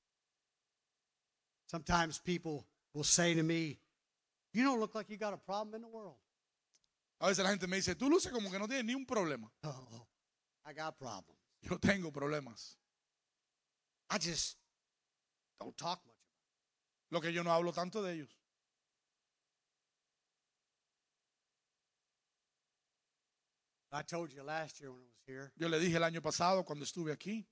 Sometimes people will say to me, you don't look like you got a problem in the world. A veces la gente me dice, tú luces como que no tienes ni un problema. Oh, I got problems. Yo tengo problemas. I just don't talk much. Lo que yo no hablo tanto de ellos. I told you last year when I was here, Yo le dije el año pasado cuando estuve aquí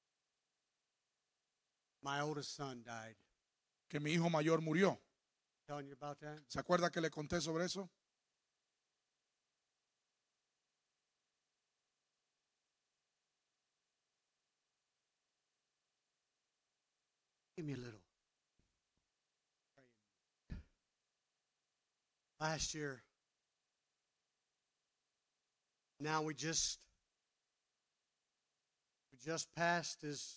my oldest son died. que mi hijo mayor murió. Telling you about that? ¿Se acuerda que le conté sobre eso? Give me a little. Last year, now we just we just passed his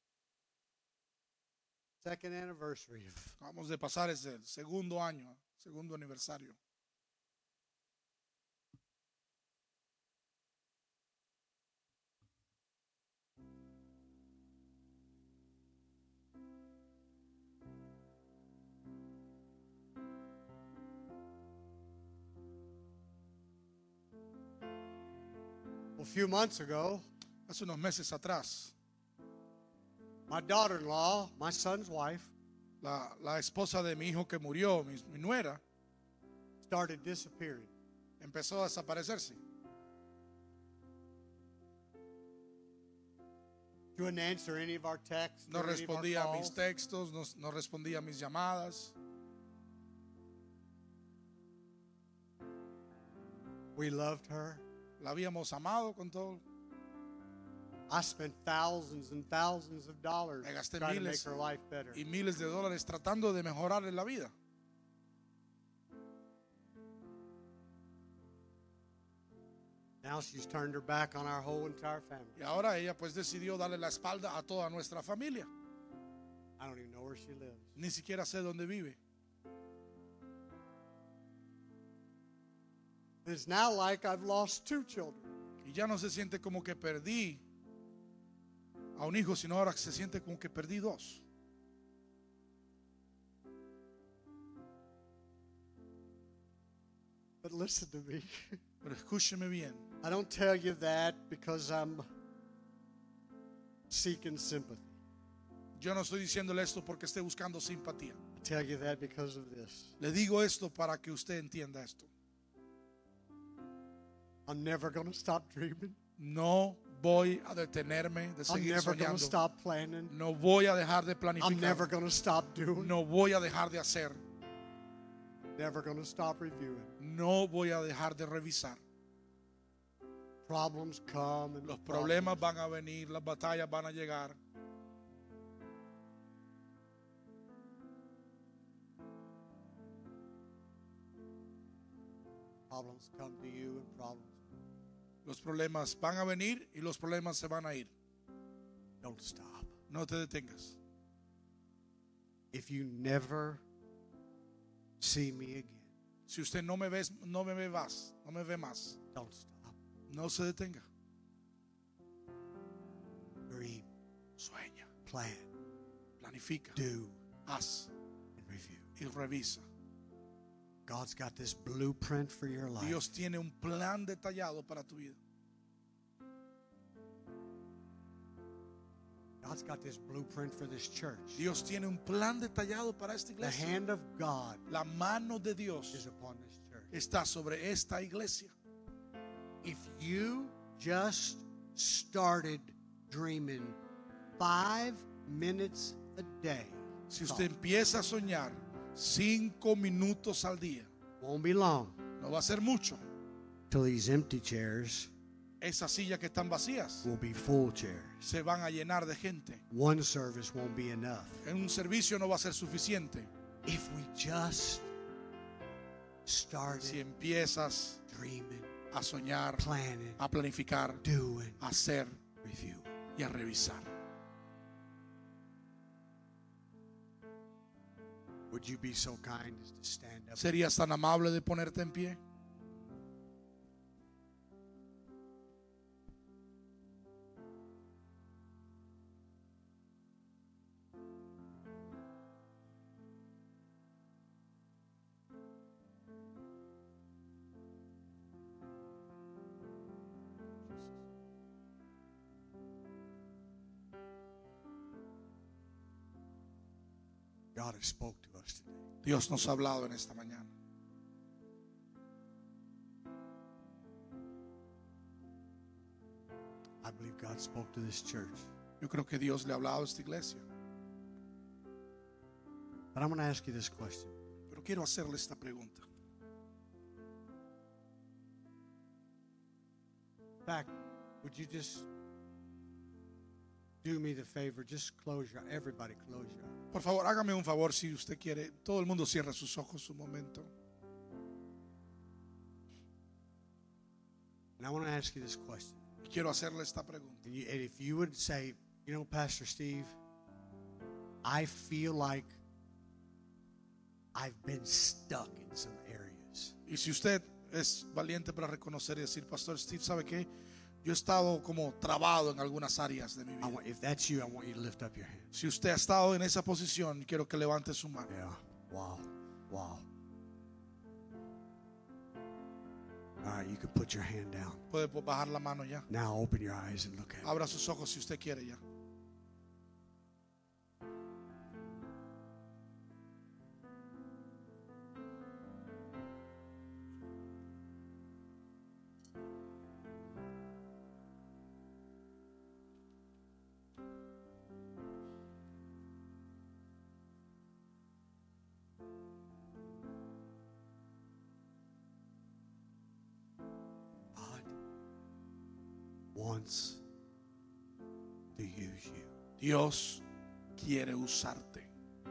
second anniversary of Vamos de pasar ese segundo año, segundo aniversario. a few months ago. Hace unos meses atrás, My daughter-in-law, my son's wife, la, la esposa de mi hijo que murió, mi, mi nuera, started disappearing. empezó a desaparecerse. She wouldn't answer any of our texts. No or any of our respondía a mis calls. textos, no, no respondía a mis llamadas. We loved her. La habíamos amado con todo. I spent thousands and thousands of dollars Me gasté trying to make miles her life better. y miles de dólares tratando de mejorarle la vida. Now she's turned her back on our whole entire family. Y ahora ella pues decidió darle la espalda a toda nuestra familia. I don't even know where she lives. Ni siquiera sé dónde vive. It's now like I've lost two children. Y ya no se siente como que perdí a un hijo, sino ahora se siente como que perdí dos. But listen to me. Pero escúcheme bien. I don't tell you that because I'm seeking sympathy. Yo no estoy diciéndole esto porque esté buscando simpatía. I tell you that because of this. Le digo esto para que usted entienda esto. I'm never going to stop dreaming. No voy a detenerme de I'm seguir never going to soñando. stop planning. No voy a dejar de I'm never planificar. going to stop doing. No voy a dejar de hacer. Never going to stop reviewing. No voy a dejar de revisar. Problems come and Los problemas van a venir, las batallas van a llegar. problems come to you and problems. Los problemas van a venir y los problemas se van a ir. Don't stop. No te detengas. If you never see me again, Si usted no me ve, no me ve más, no me ve más, don't stop. no se detenga. Dream, Sueña, plan, planifica, do, haz and review. y revisa. God's got this blueprint for your life. Dios tiene un plan detallado para tu vida. God's got this blueprint for this church. Dios tiene un plan detallado para esta The iglesia. hand of God La mano de is Dios upon this church. está sobre esta iglesia. If you just started dreaming five minutes a day, Si usted empieza a soñar cinco minutos al día, won't be long no va a ser mucho. till these empty chairs Esas sillas que están vacías will be full chairs. se van a llenar de gente. One service won't be enough. En un servicio no va a ser suficiente. If we just started Si empiezas dreaming, a soñar, planning, a planificar, doing, a hacer review. y a revisar. Would you be so kind as to stand up? ¿Serías tan amable de ponerte en pie? God has spoke to us today. Dios nos ha hablado en esta mañana. I believe God spoke to this church. Yo creo que Dios le ha hablado a esta iglesia. But I'm going to ask you this question. Pero quiero hacerle esta pregunta. In fact, would you just do me the favor? Just close your, everybody close your eyes. Por favor, hágame un favor si usted quiere. Todo el mundo cierra sus ojos un momento. And I want to ask you this question. Y quiero hacerle esta pregunta. And, you, and if you would say, you know, Pastor Steve, I feel like I've been stuck in some areas. Y si usted es valiente para reconocer y decir, Pastor Steve, ¿sabe qué? Yo he estado como trabado en algunas áreas de mi I vida. want, if that's you, I want you to lift up your hand. Si usted ha estado en esa posición, quiero que levante su mano. Yeah. Wow. Wow. All right, you can put your hand down. Puede bajar la mano ya. Now open your eyes and look at me. Abra sus ojos si usted quiere ya. God wants to use you. Dios quiere usarte.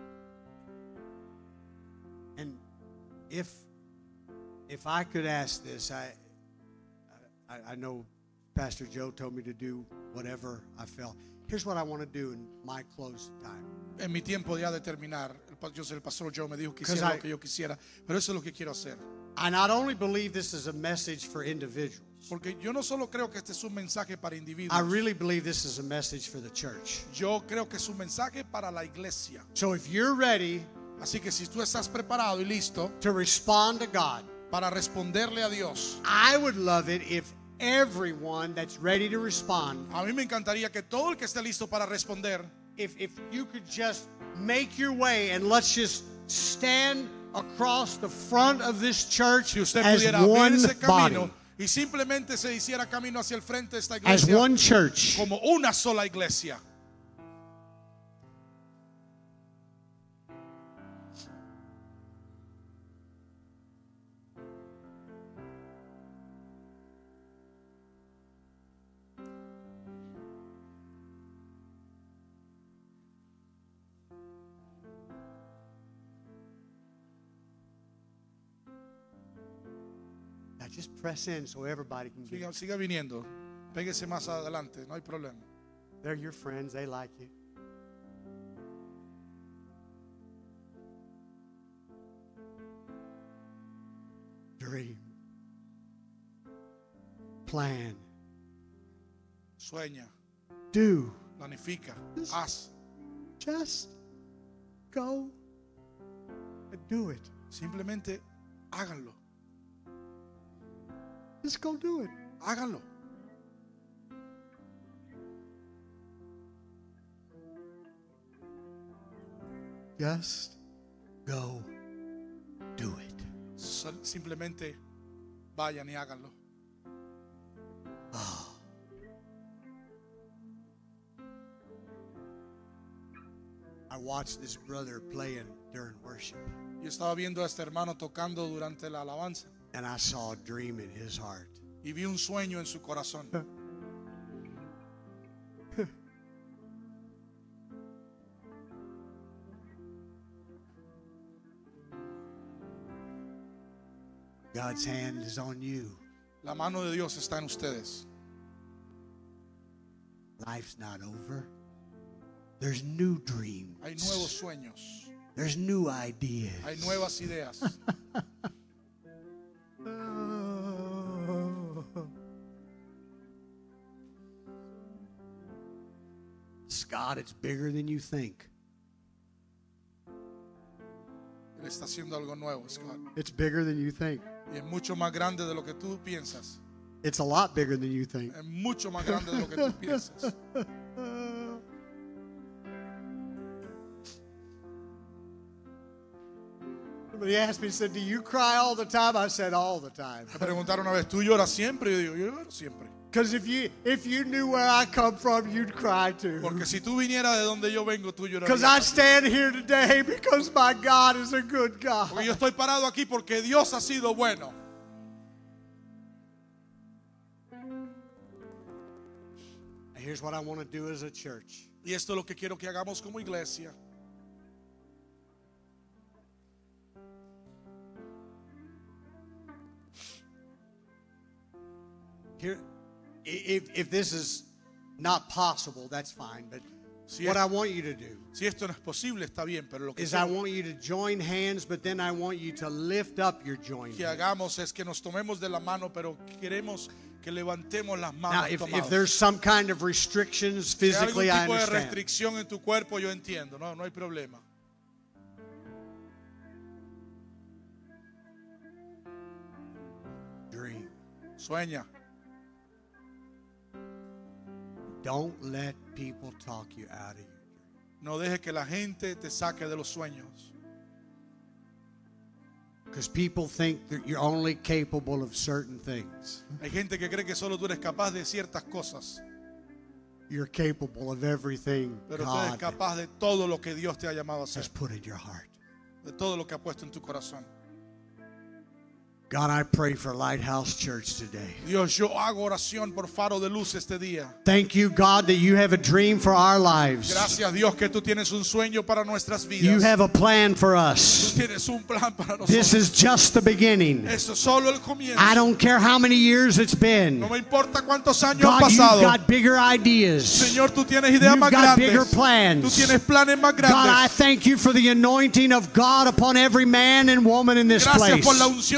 And if if I could ask this, I, I I know Pastor Joe told me to do whatever I felt. Here's what I want to do in my close time. En mi tiempo ya de terminar, el, pa- yo sé, el pastor Joe me dijo que 'Cause hiciera I- lo que yo quisiera, pero eso es lo que quiero hacer. I not only believe this is a message for individuals, Porque yo no solo creo que este es un mensaje para individuos. I really believe this is a message for the church. Yo creo que es un mensaje para la iglesia. So if you're ready Así que si tú estás preparado y listo to respond to God, para responderle a Dios, I would love it if everyone that's ready to respond, a mí me encantaría que todo el que esté listo para responder, if if you could just make your way and let's just stand across the front of this church si usted as pudiera one abrir ese camino body, y simplemente se hiciera camino hacia el frente de esta as iglesia one church. como una sola iglesia. Now just press in so everybody can get. Siga, siga viniendo. Péguese más adelante, no hay problema. They're your friends, they like you. Dream. Plan. Sueña, Do. planifica, haz. Just go and do it. Simplemente háganlo, Just go do it. háganlo. Just go do it. Sol- Simplemente vayan y háganlo. I watched this brother playing during worship, Yo estaba viendo a este hermano tocando durante la alabanza and I saw a dream in his heart. y vi un sueño en su corazón. God's hand is on you. La mano de Dios está en ustedes. Life's not over. There's new dreams. Hay nuevos sueños, There's new ideas. hay nuevas ideas. Scott, it's bigger than you think. Él está haciendo algo nuevo, Scott. It's bigger than you think. Y es mucho más grande de lo que tú piensas. It's a lot bigger than you think. Es mucho más grande de lo que tú piensas. Somebody asked me, said, do you cry all the time? I said, all the time. Me preguntaron una vez, ¿tú lloras siempre? Y yo digo, yo lloro siempre. Because if you if you knew where I come from, you'd cry too. Porque si tú vinieras de donde yo vengo, tú Because I llorarías. stand here today because my God is a good God. Porque yo estoy parado aquí porque Dios ha sido bueno. Here's what I want to do as a church. Y esto es lo que quiero que hagamos como iglesia. Here, if if this is not possible, that's fine. But Si, what es- I want you to do si esto no es posible, está bien, pero lo que, is I quiero want you to join hands, but then I want you to lift up your joint que hands. hagamos es que nos tomemos de la mano, pero queremos que levantemos las Now, manos if, if tomadas. there's some kind of restrictions Si hay algún physically, I tipo de understand. restricción en tu cuerpo, yo entiendo, no, no hay problema. Dream. Sueña, Don't let people talk you out of your dream. no dejes que la gente te saque de los sueños. Because people think that you're only capable of certain things. Hay gente que cree que solo tú eres capaz de ciertas cosas, You're capable of everything pero tú eres God capaz de todo lo que Dios te ha llamado a hacer, has put in your heart. de todo lo que ha puesto en tu corazón. God, I pray for Lighthouse Church today. Dios, yo hago oración por Faro de Luz este día. Thank you, God, that you have a dream for our lives. Gracias, Dios, que tú tienes un sueño para nuestras vidas. You have a plan for Tú us. tienes un plan para This nosotros. is just the beginning. Eso es solo el comienzo. I don't care how many years it's been. No me importa cuántos años han God, you've pasado. got bigger ideas. Señor, tú tienes ideas You've más got bigger grandes. plans. Tú tienes planes más God, I grandes. thank you for the anointing of God upon every man and woman in this Gracias place. por la unción sobre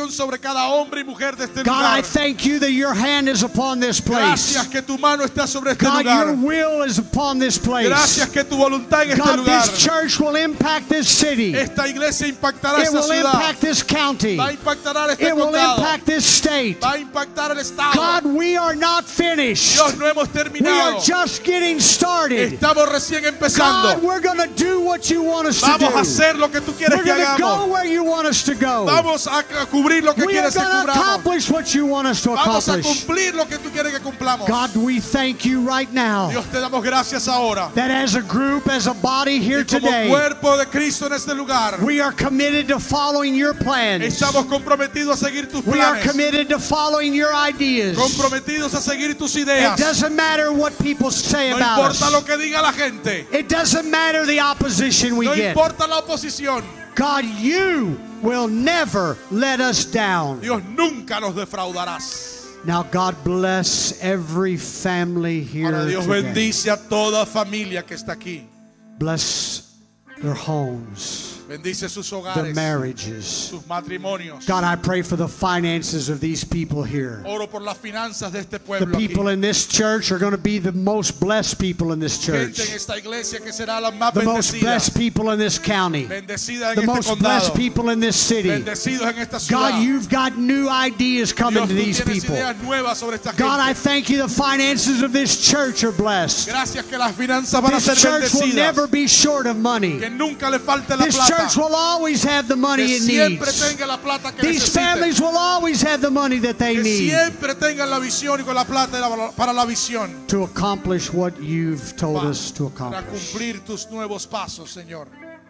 cada hombre y mujer de este God, lugar. I thank you that your hand is upon this place. Gracias que tu mano está sobre este God, lugar. your will is upon this place. Gracias que tu voluntad en este God, lugar. this church will impact this city. Esta iglesia impactará It esta will ciudad. impact this county. Va a impactar este It will condado. impact this state. Va a impactar el estado. God, we are not finished. Dios, no hemos We are terminado. just getting started. Estamos recién empezando. God, we're going to do what you want us to Vamos a do. hacer lo que tú quieres We're que going to go hagamos. where you want us to go. Vamos a a cubrir lo que We are quieres que going to cubramos. accomplish what you want us to Vamos a accomplish. cumplir lo que tú quieres que cumplamos. God, we thank you right now Dios, te damos gracias ahora. that as a group, as a body here Y como today, cuerpo de Cristo en este lugar, we are committed to following your plans. estamos comprometidos a seguir tus We are planes. committed to following your ideas. Comprometidos a seguir tus It ideas. doesn't matter what people say No about importa us. lo que diga la gente. It doesn't matter the opposition we No get. importa la oposición. God, you will never let us down. Dios, nunca nos defraudarás. Now, God bless every family here Ahora Dios today. bendice a toda familia que está aquí. Bless their homes, Bendice sus their hogares, marriages. sus matrimonios. God, I pray for the finances of these people here. Oro por las finanzas de este The pueblo aquí. people in this church are going to be the most blessed people in this Gente en church. esta iglesia que será la más The most bendecida. blessed people in this county. Bendecida en The este most condado. blessed people in this city. Bendecidos en esta ciudad. God, you've got new ideas coming Dios, to tú these tienes people. ideas nuevas sobre esta God, I gente. thank you the finances of this church are blessed. Gracias que las finanzas van a ser This church will bendecidas. never be short of money. Que nunca le falte la This plata. church will always have the money Que it siempre needs. tenga la plata que These necesite. families will always have the money that they Que need siempre tengan la visión y con la plata para la visión. to accomplish what you've told Pa- us to Para accomplish. cumplir tus nuevos pasos, Señor.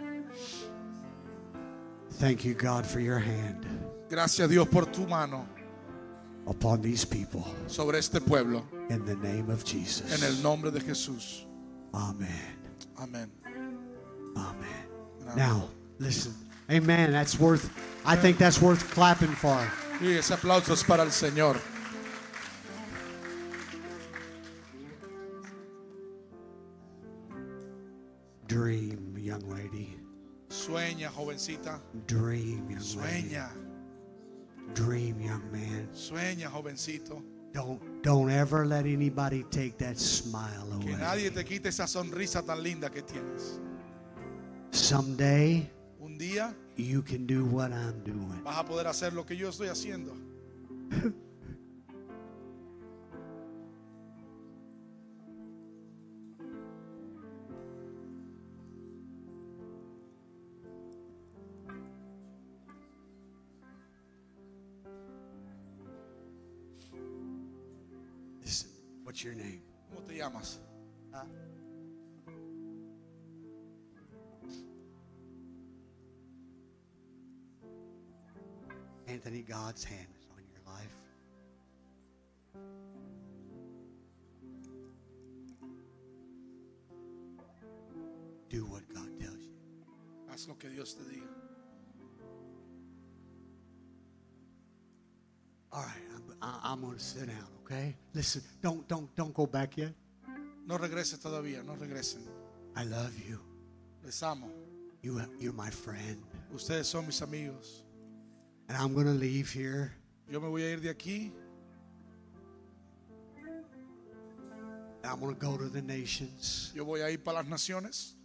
Thank you, God, for your hand Gracias, Dios, por tu mano upon these people. sobre este pueblo. In the name of Jesus. En el nombre de Jesús. Amen. Amén. Amen. Now, listen. Amen. That's worth, I think that's worth clapping for. Y ese aplauso es para el Señor. Dream, young lady. Sueña, jovencita. Dream, young lady. Sueña. Dream, young man. Sueña, jovencito. Don't don't ever let anybody take that smile Que away. nadie te quite esa sonrisa tan linda que tienes. Someday Un día you can do what I'm doing. vas a poder hacer lo que yo estoy haciendo. Listen, what's your name? ¿Cómo te llamas? Anthony, God's hand is on your life. Do what God tells you. Haz lo que Dios te diga. All right, I'm, I- I'm going to sit down, okay? Listen, don't don't don't go back yet. No regreses todavía, no regresen. I love you. Les amo. You you're my friend, Ustedes son mis amigos. and I'm going to leave here. Yo me voy a ir de aquí And I'm going to go to the nations. Yo voy a ir para las naciones.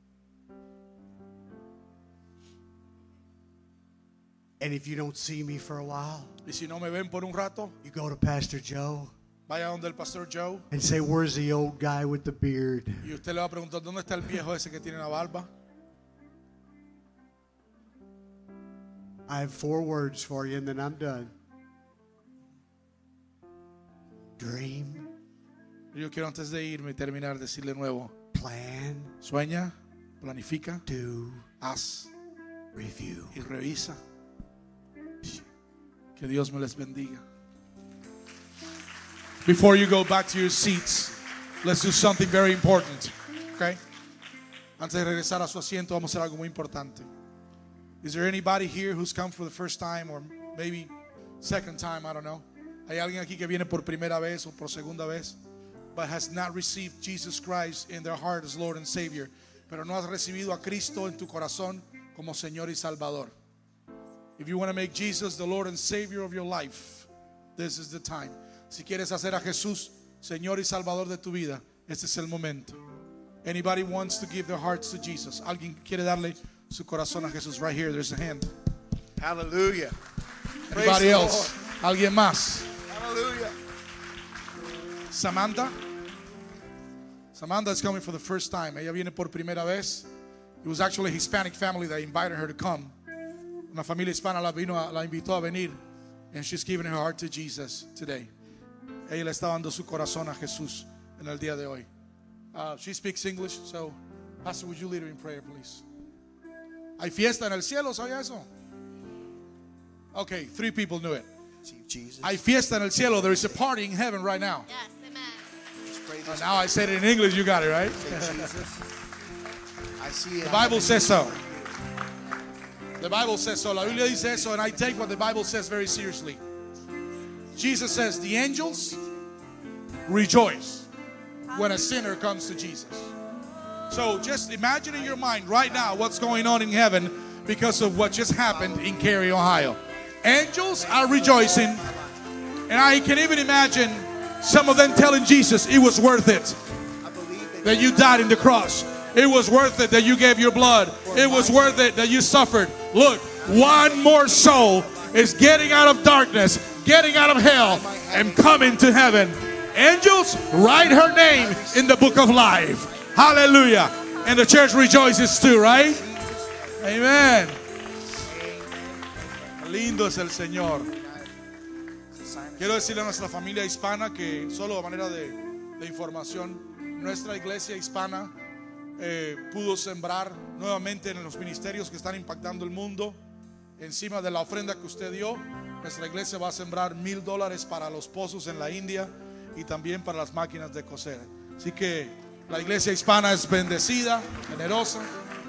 And if you don't see me for a while, Y si no me ven por un rato, you go to Pastor Joe vaya donde el pastor Joe. and say, "Where's the old guy with the beard?" Y usted le va a preguntar, ¿dónde está el viejo ese que tiene la barba? I have four words for you, and then I'm done. Dream, Yo quiero antes de irme y terminar decirle de nuevo, plan, sueña, planifica, do, haz review. y revisa. Que Dios me les bendiga. Before you go back to your seats, let's do something very important. Okay? Antes de regresar a su asiento, vamos a hacer algo muy importante. Is there anybody here who's come for the first time or maybe second time, I don't know? ¿Hay alguien aquí que viene por primera vez o por segunda vez, but has not received Jesus Christ in their heart as Lord and Savior, pero no has recibido a Cristo en tu corazón como Señor y Salvador? If you want to make Jesus the Lord and Savior of your life, this is the time. Si quieres hacer a Jesús Señor y Salvador de tu vida, este es el momento. Anybody wants to give their hearts to Jesus? Alguien quiere darle su corazón a Jesús? Right here, there's a hand. Hallelujah. Anybody else? Alguien más? Hallelujah. Samantha? Samantha is coming for the first time. Ella viene por primera vez. It was actually a Hispanic family that invited her to come. Una familia hispana la, vino a, la invitó a venir. And she's giving her heart to Jesus today. Ella le está dando su corazón a Jesús en el día de hoy. Uh, she speaks English, so Pastor, would you lead her in prayer, please? Hay fiesta en el cielo, ¿sabía eso? Okay, three people knew it. Jesus. Hay fiesta en el cielo. There is a party in heaven right now. Yes, amen. Uh, now I said it in English, you got it, right? I see it. The Bible says so. The Bible says so. La Biblia dice eso, and I take what the Bible says very seriously. Jesus says the angels rejoice when a sinner comes to Jesus. So just imagine in your mind right now what's going on in heaven because of what just happened in Cary, Ohio. Angels are rejoicing, and I can even imagine some of them telling Jesus it was worth it that you died in the cross. It was worth it that you gave your blood. It was worth it that you suffered. Look, one more soul is getting out of darkness, getting out of hell, and coming to heaven. Angels, write her name in the book of life. Hallelujah. And the church rejoices too, right? Amen. Lindo es el Señor. Quiero decirle a nuestra familia hispana que solo a manera de, de información, nuestra iglesia hispana eh, pudo sembrar nuevamente en los ministerios que están impactando el mundo. Encima de la ofrenda que usted dio, nuestra iglesia va a sembrar mil dólares para los pozos en la India y también para las máquinas de coser. Así que la iglesia hispana es bendecida, generosa.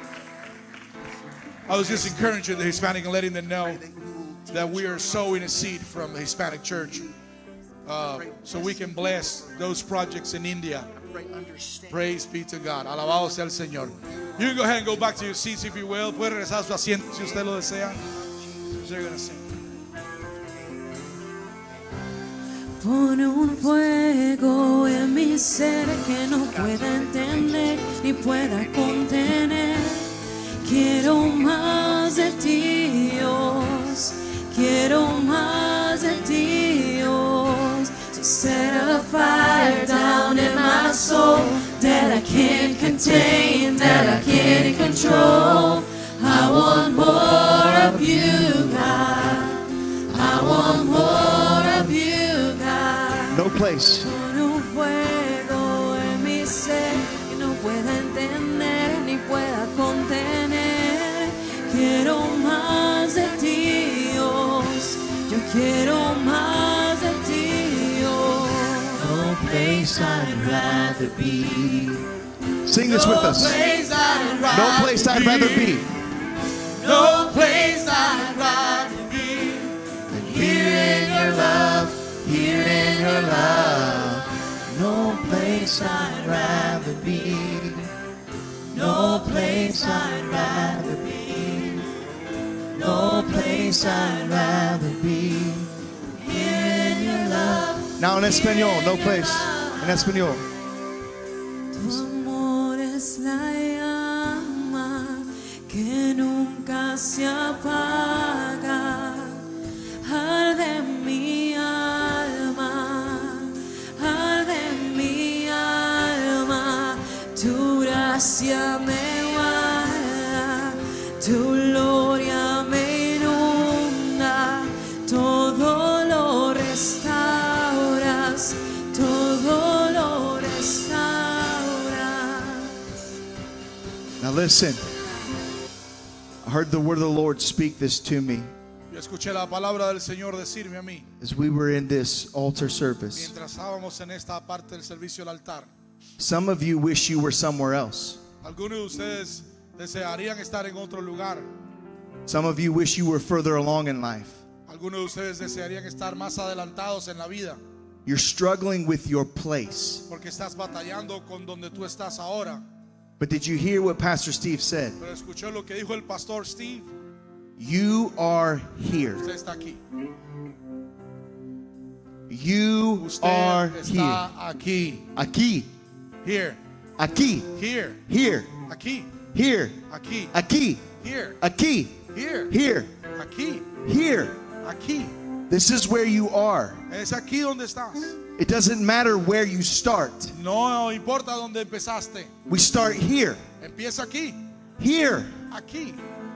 I was just encouraging the Hispanic and letting them know that we are sowing a seed from the Hispanic church uh, so we can bless those projects in India. Praise be to God. Alabado sea el Señor. You can go ahead and go back to your seats if you will. Puede regresar a su asiento si usted lo desea. They're gonna sing. Pone un fuego en mi ser que no pueda entender ni pueda contener. Quiero más de ti, Dios. Quiero más de ti, Dios. So set a fire down in my soul that I can't contain, that I can't control. I want more of you, God. I want more of you, God. No place. Pon un fuego en mi ser que no pueda entender ni pueda contener. Quiero más de ti, Dios. Yo quiero más de ti, Dios. No place I'd rather be. Sing this with us. No place I'd rather No place I'd rather be. No place I'd rather be than here in your love, here in your love. No place I'd rather be. No place I'd rather be. No place I'd rather be. Here in your love. Now in español, no place. En español. Tu amor es la llama que nunca se apaga. Arde mi alma, arde mi alma. Tu gracia me guarda, tu gloria me inunda. Todo lo restauras, todo lo restauras. Now listen. I heard the word of the Lord speak this to me Yo escuché la palabra del Señor decirme a mí as we were in this altar service. mientras estábamos en esta parte del servicio del altar. Some of you wish you were somewhere else. Algunos de ustedes desearían estar en otro lugar. Some of you wish you were further along in life. Algunos de ustedes desearían estar más adelantados en la vida You're struggling with your place. porque estás batallando con donde tú estás ahora. But did you hear what Pastor Steve said? Pero escuchó lo que dijo el pastor Steve. You are here. Usted está aquí. You Usted are está here. aquí. Aquí. Here. Aquí. Here. Here. Aquí. Here. Aquí. Aquí. Here. Aquí. Here. Here. Aquí. Here. Aquí. This is where you are. Es aquí donde estás. It doesn't matter where you start. No importa dónde empezaste. We start here. Empieza aquí. Here. Aquí.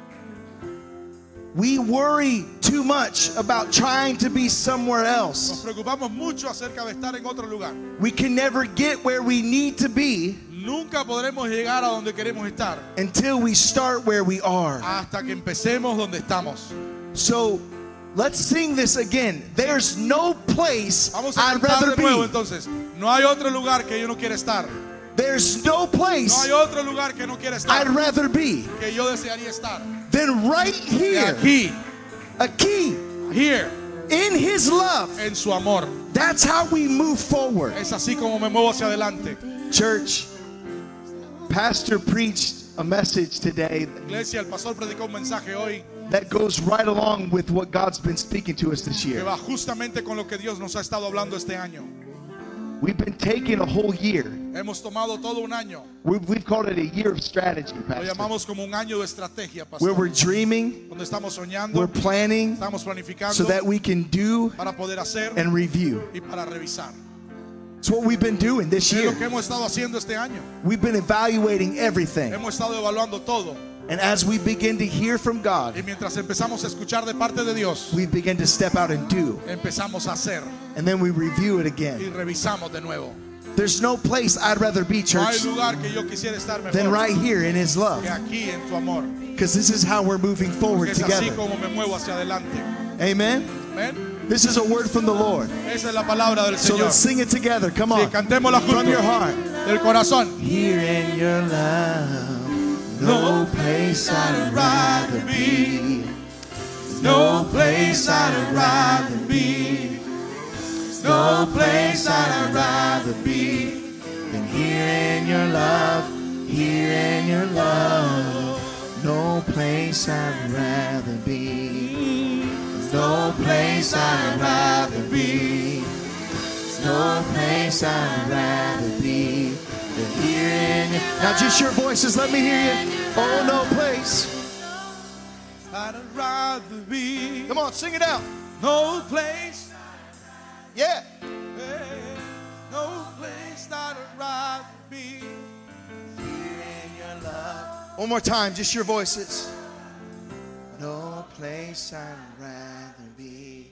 We worry too much about trying to be somewhere Nos else. preocupamos mucho acerca de estar en otro lugar. We can never get where we need to be Nunca podremos llegar a donde queremos estar until we start where we are. hasta que empecemos donde estamos. So let's sing this again. There's no place Vamos a I'd cantar rather de nuevo be. entonces. No hay otro lugar que yo no quiera estar. There's no No place hay otro lugar que no quiera estar. I'd rather be Que yo desearía estar. than right De here. aquí. Aquí. Here. In His love. En su amor. That's how we move forward. Es así como me muevo hacia adelante. Church, Pastor preached a message today Iglesia, el pastor predicó un mensaje hoy that goes right along with what God's been speaking to us this que year. va justamente con lo que Dios nos ha estado hablando este año. We've been taking a whole year. Hemos tomado todo un año. We've, we've called it a year of strategy, Lo Pastor. llamamos como un año de estrategia, Where pastor. we're dreaming, Donde estamos soñando, we're planning, estamos planificando so that we can do para poder hacer and review. y para revisar. It's what we've been doing this Es lo year. que hemos estado haciendo este año. We've been evaluating everything. Hemos estado evaluando todo. And as we begin to hear from God, Y mientras empezamos a escuchar de parte de Dios, we begin to step out and do. empezamos a hacer And then we review it y again. revisamos de nuevo. There's no place I'd rather be, No hay church, lugar que yo quisiera estar than mejor right here in His love. que aquí en tu amor. Because this is how we're moving forward Es así together. como me muevo hacia adelante. Amen. ¿Ven? This is a word from the Lord. Esa es la palabra del So Señor. let's sing it together. Come Sí, on. cantémosla From your juntos. heart. Del corazón. Here in your love, no place I'd rather be. No place I'd rather be. No place I'd rather be than here in your love. Here in your love. No place I'd rather be. No place I'd rather be. No place I'd rather be than here in your. Now just your voices, let me hear you. Oh, no place. I'd rather be. Come on, sing it out. No place. Yeah. eh, No place I'd rather be. Here in your love. One more time, just your voices. No place I'd rather be.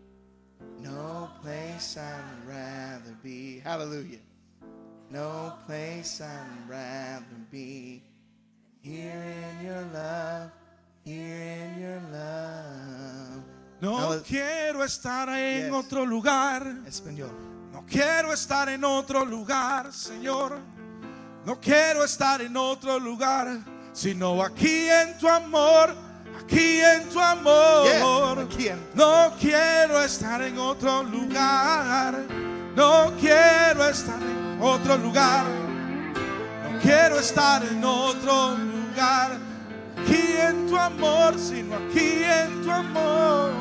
No place I'd rather be. Hallelujah. No place I'd rather be. Here in your love. Here in your love. No Now let- quiero estar en Yes. otro lugar. Español. No quiero estar en otro lugar, Señor. No quiero estar en otro lugar, sino aquí en tu amor, aquí en tu amor. Yeah, aquí en- No quiero estar en otro lugar. No quiero estar en otro lugar. No quiero estar en otro lugar. Aquí en tu amor, sino aquí en tu amor.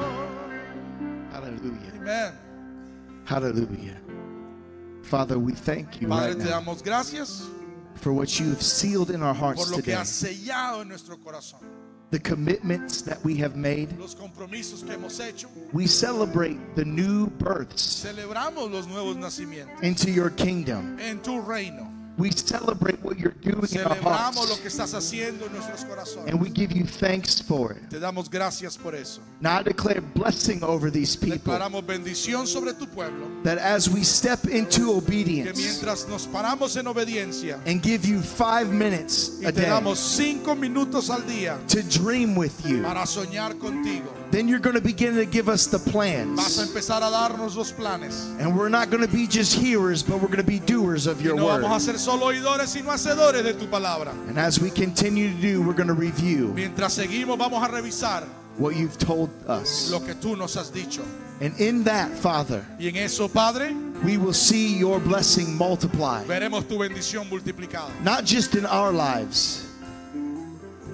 Hallelujah. Amen. Hallelujah. Father, we thank you Padre, right te now damos gracias for what you have sealed in our hearts por lo que today. has sellado en nuestro corazón. The commitments that we have made. Los compromisos que hemos hecho. We celebrate the new births Celebramos los nuevos nacimientos into your kingdom. en tu reino. We celebrate what you're doing in our Celebramos lo hearts. que estás haciendo en nuestros corazones. And we give you thanks for it. Te damos gracias por eso. Now I declare blessing over these people. Declaramos bendición sobre tu pueblo. That as we step into Que obedience mientras nos paramos en obediencia and give you five minutes y a te day damos cinco minutos al día to dream with you, para soñar contigo, then you're going to begin to give us the vas a plans. empezar a darnos los planes. And we're not going to be just hearers, but we're going to be doers of Y your no word. vamos a ser solo oidores, sino hacedores de tu palabra. And as we continue to do, we're going to review Mientras seguimos, vamos a revisar what you've told us. lo que tú nos has dicho. And in that, Father, Y en eso, Padre, we will see your blessing multiply. veremos tu bendición multiplicada. Not just in our lives,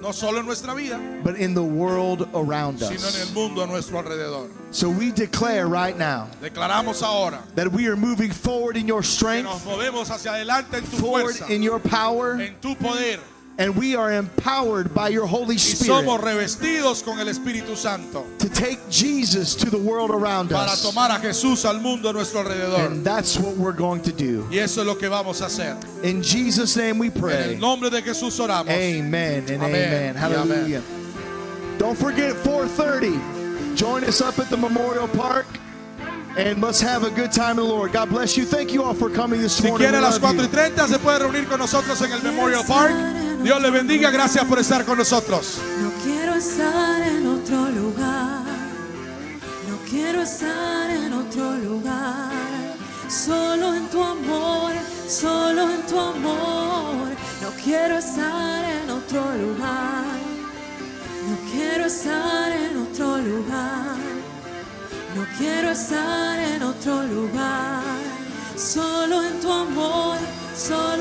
no solo en nuestra vida, but in the world around sino en us. el mundo a nuestro alrededor. So we declare right now Declaramos ahora that we are moving forward in your que strength, nos movemos hacia adelante en tu forward fuerza, in your power, en tu poder, and we are empowered by your Holy y somos Spirit revestidos con el Espíritu Santo to take Jesus to the world around para us. tomar a Jesús al mundo a nuestro alrededor. And that's what we're going to do. Y eso es lo que vamos a hacer. In Jesus' name we En el pray. nombre de Jesús oramos. Amen and Amén amen. y Hallelujah. Don't forget four thirty. Join us up at the Memorial Park. And let's have a good time in the Lord. God bless you. Thank you all for coming this Si morning. quiere We a las love cuatro y you. treinta se puede reunir con nosotros en el Memorial Park. Dios le bendiga. Gracias por estar con nosotros. No quiero estar en otro lugar, no quiero estar en otro lugar, solo en tu amor, solo en tu amor. No quiero estar en otro lugar, no quiero estar en otro lugar, no quiero estar en otro lugar, solo en tu amor, solo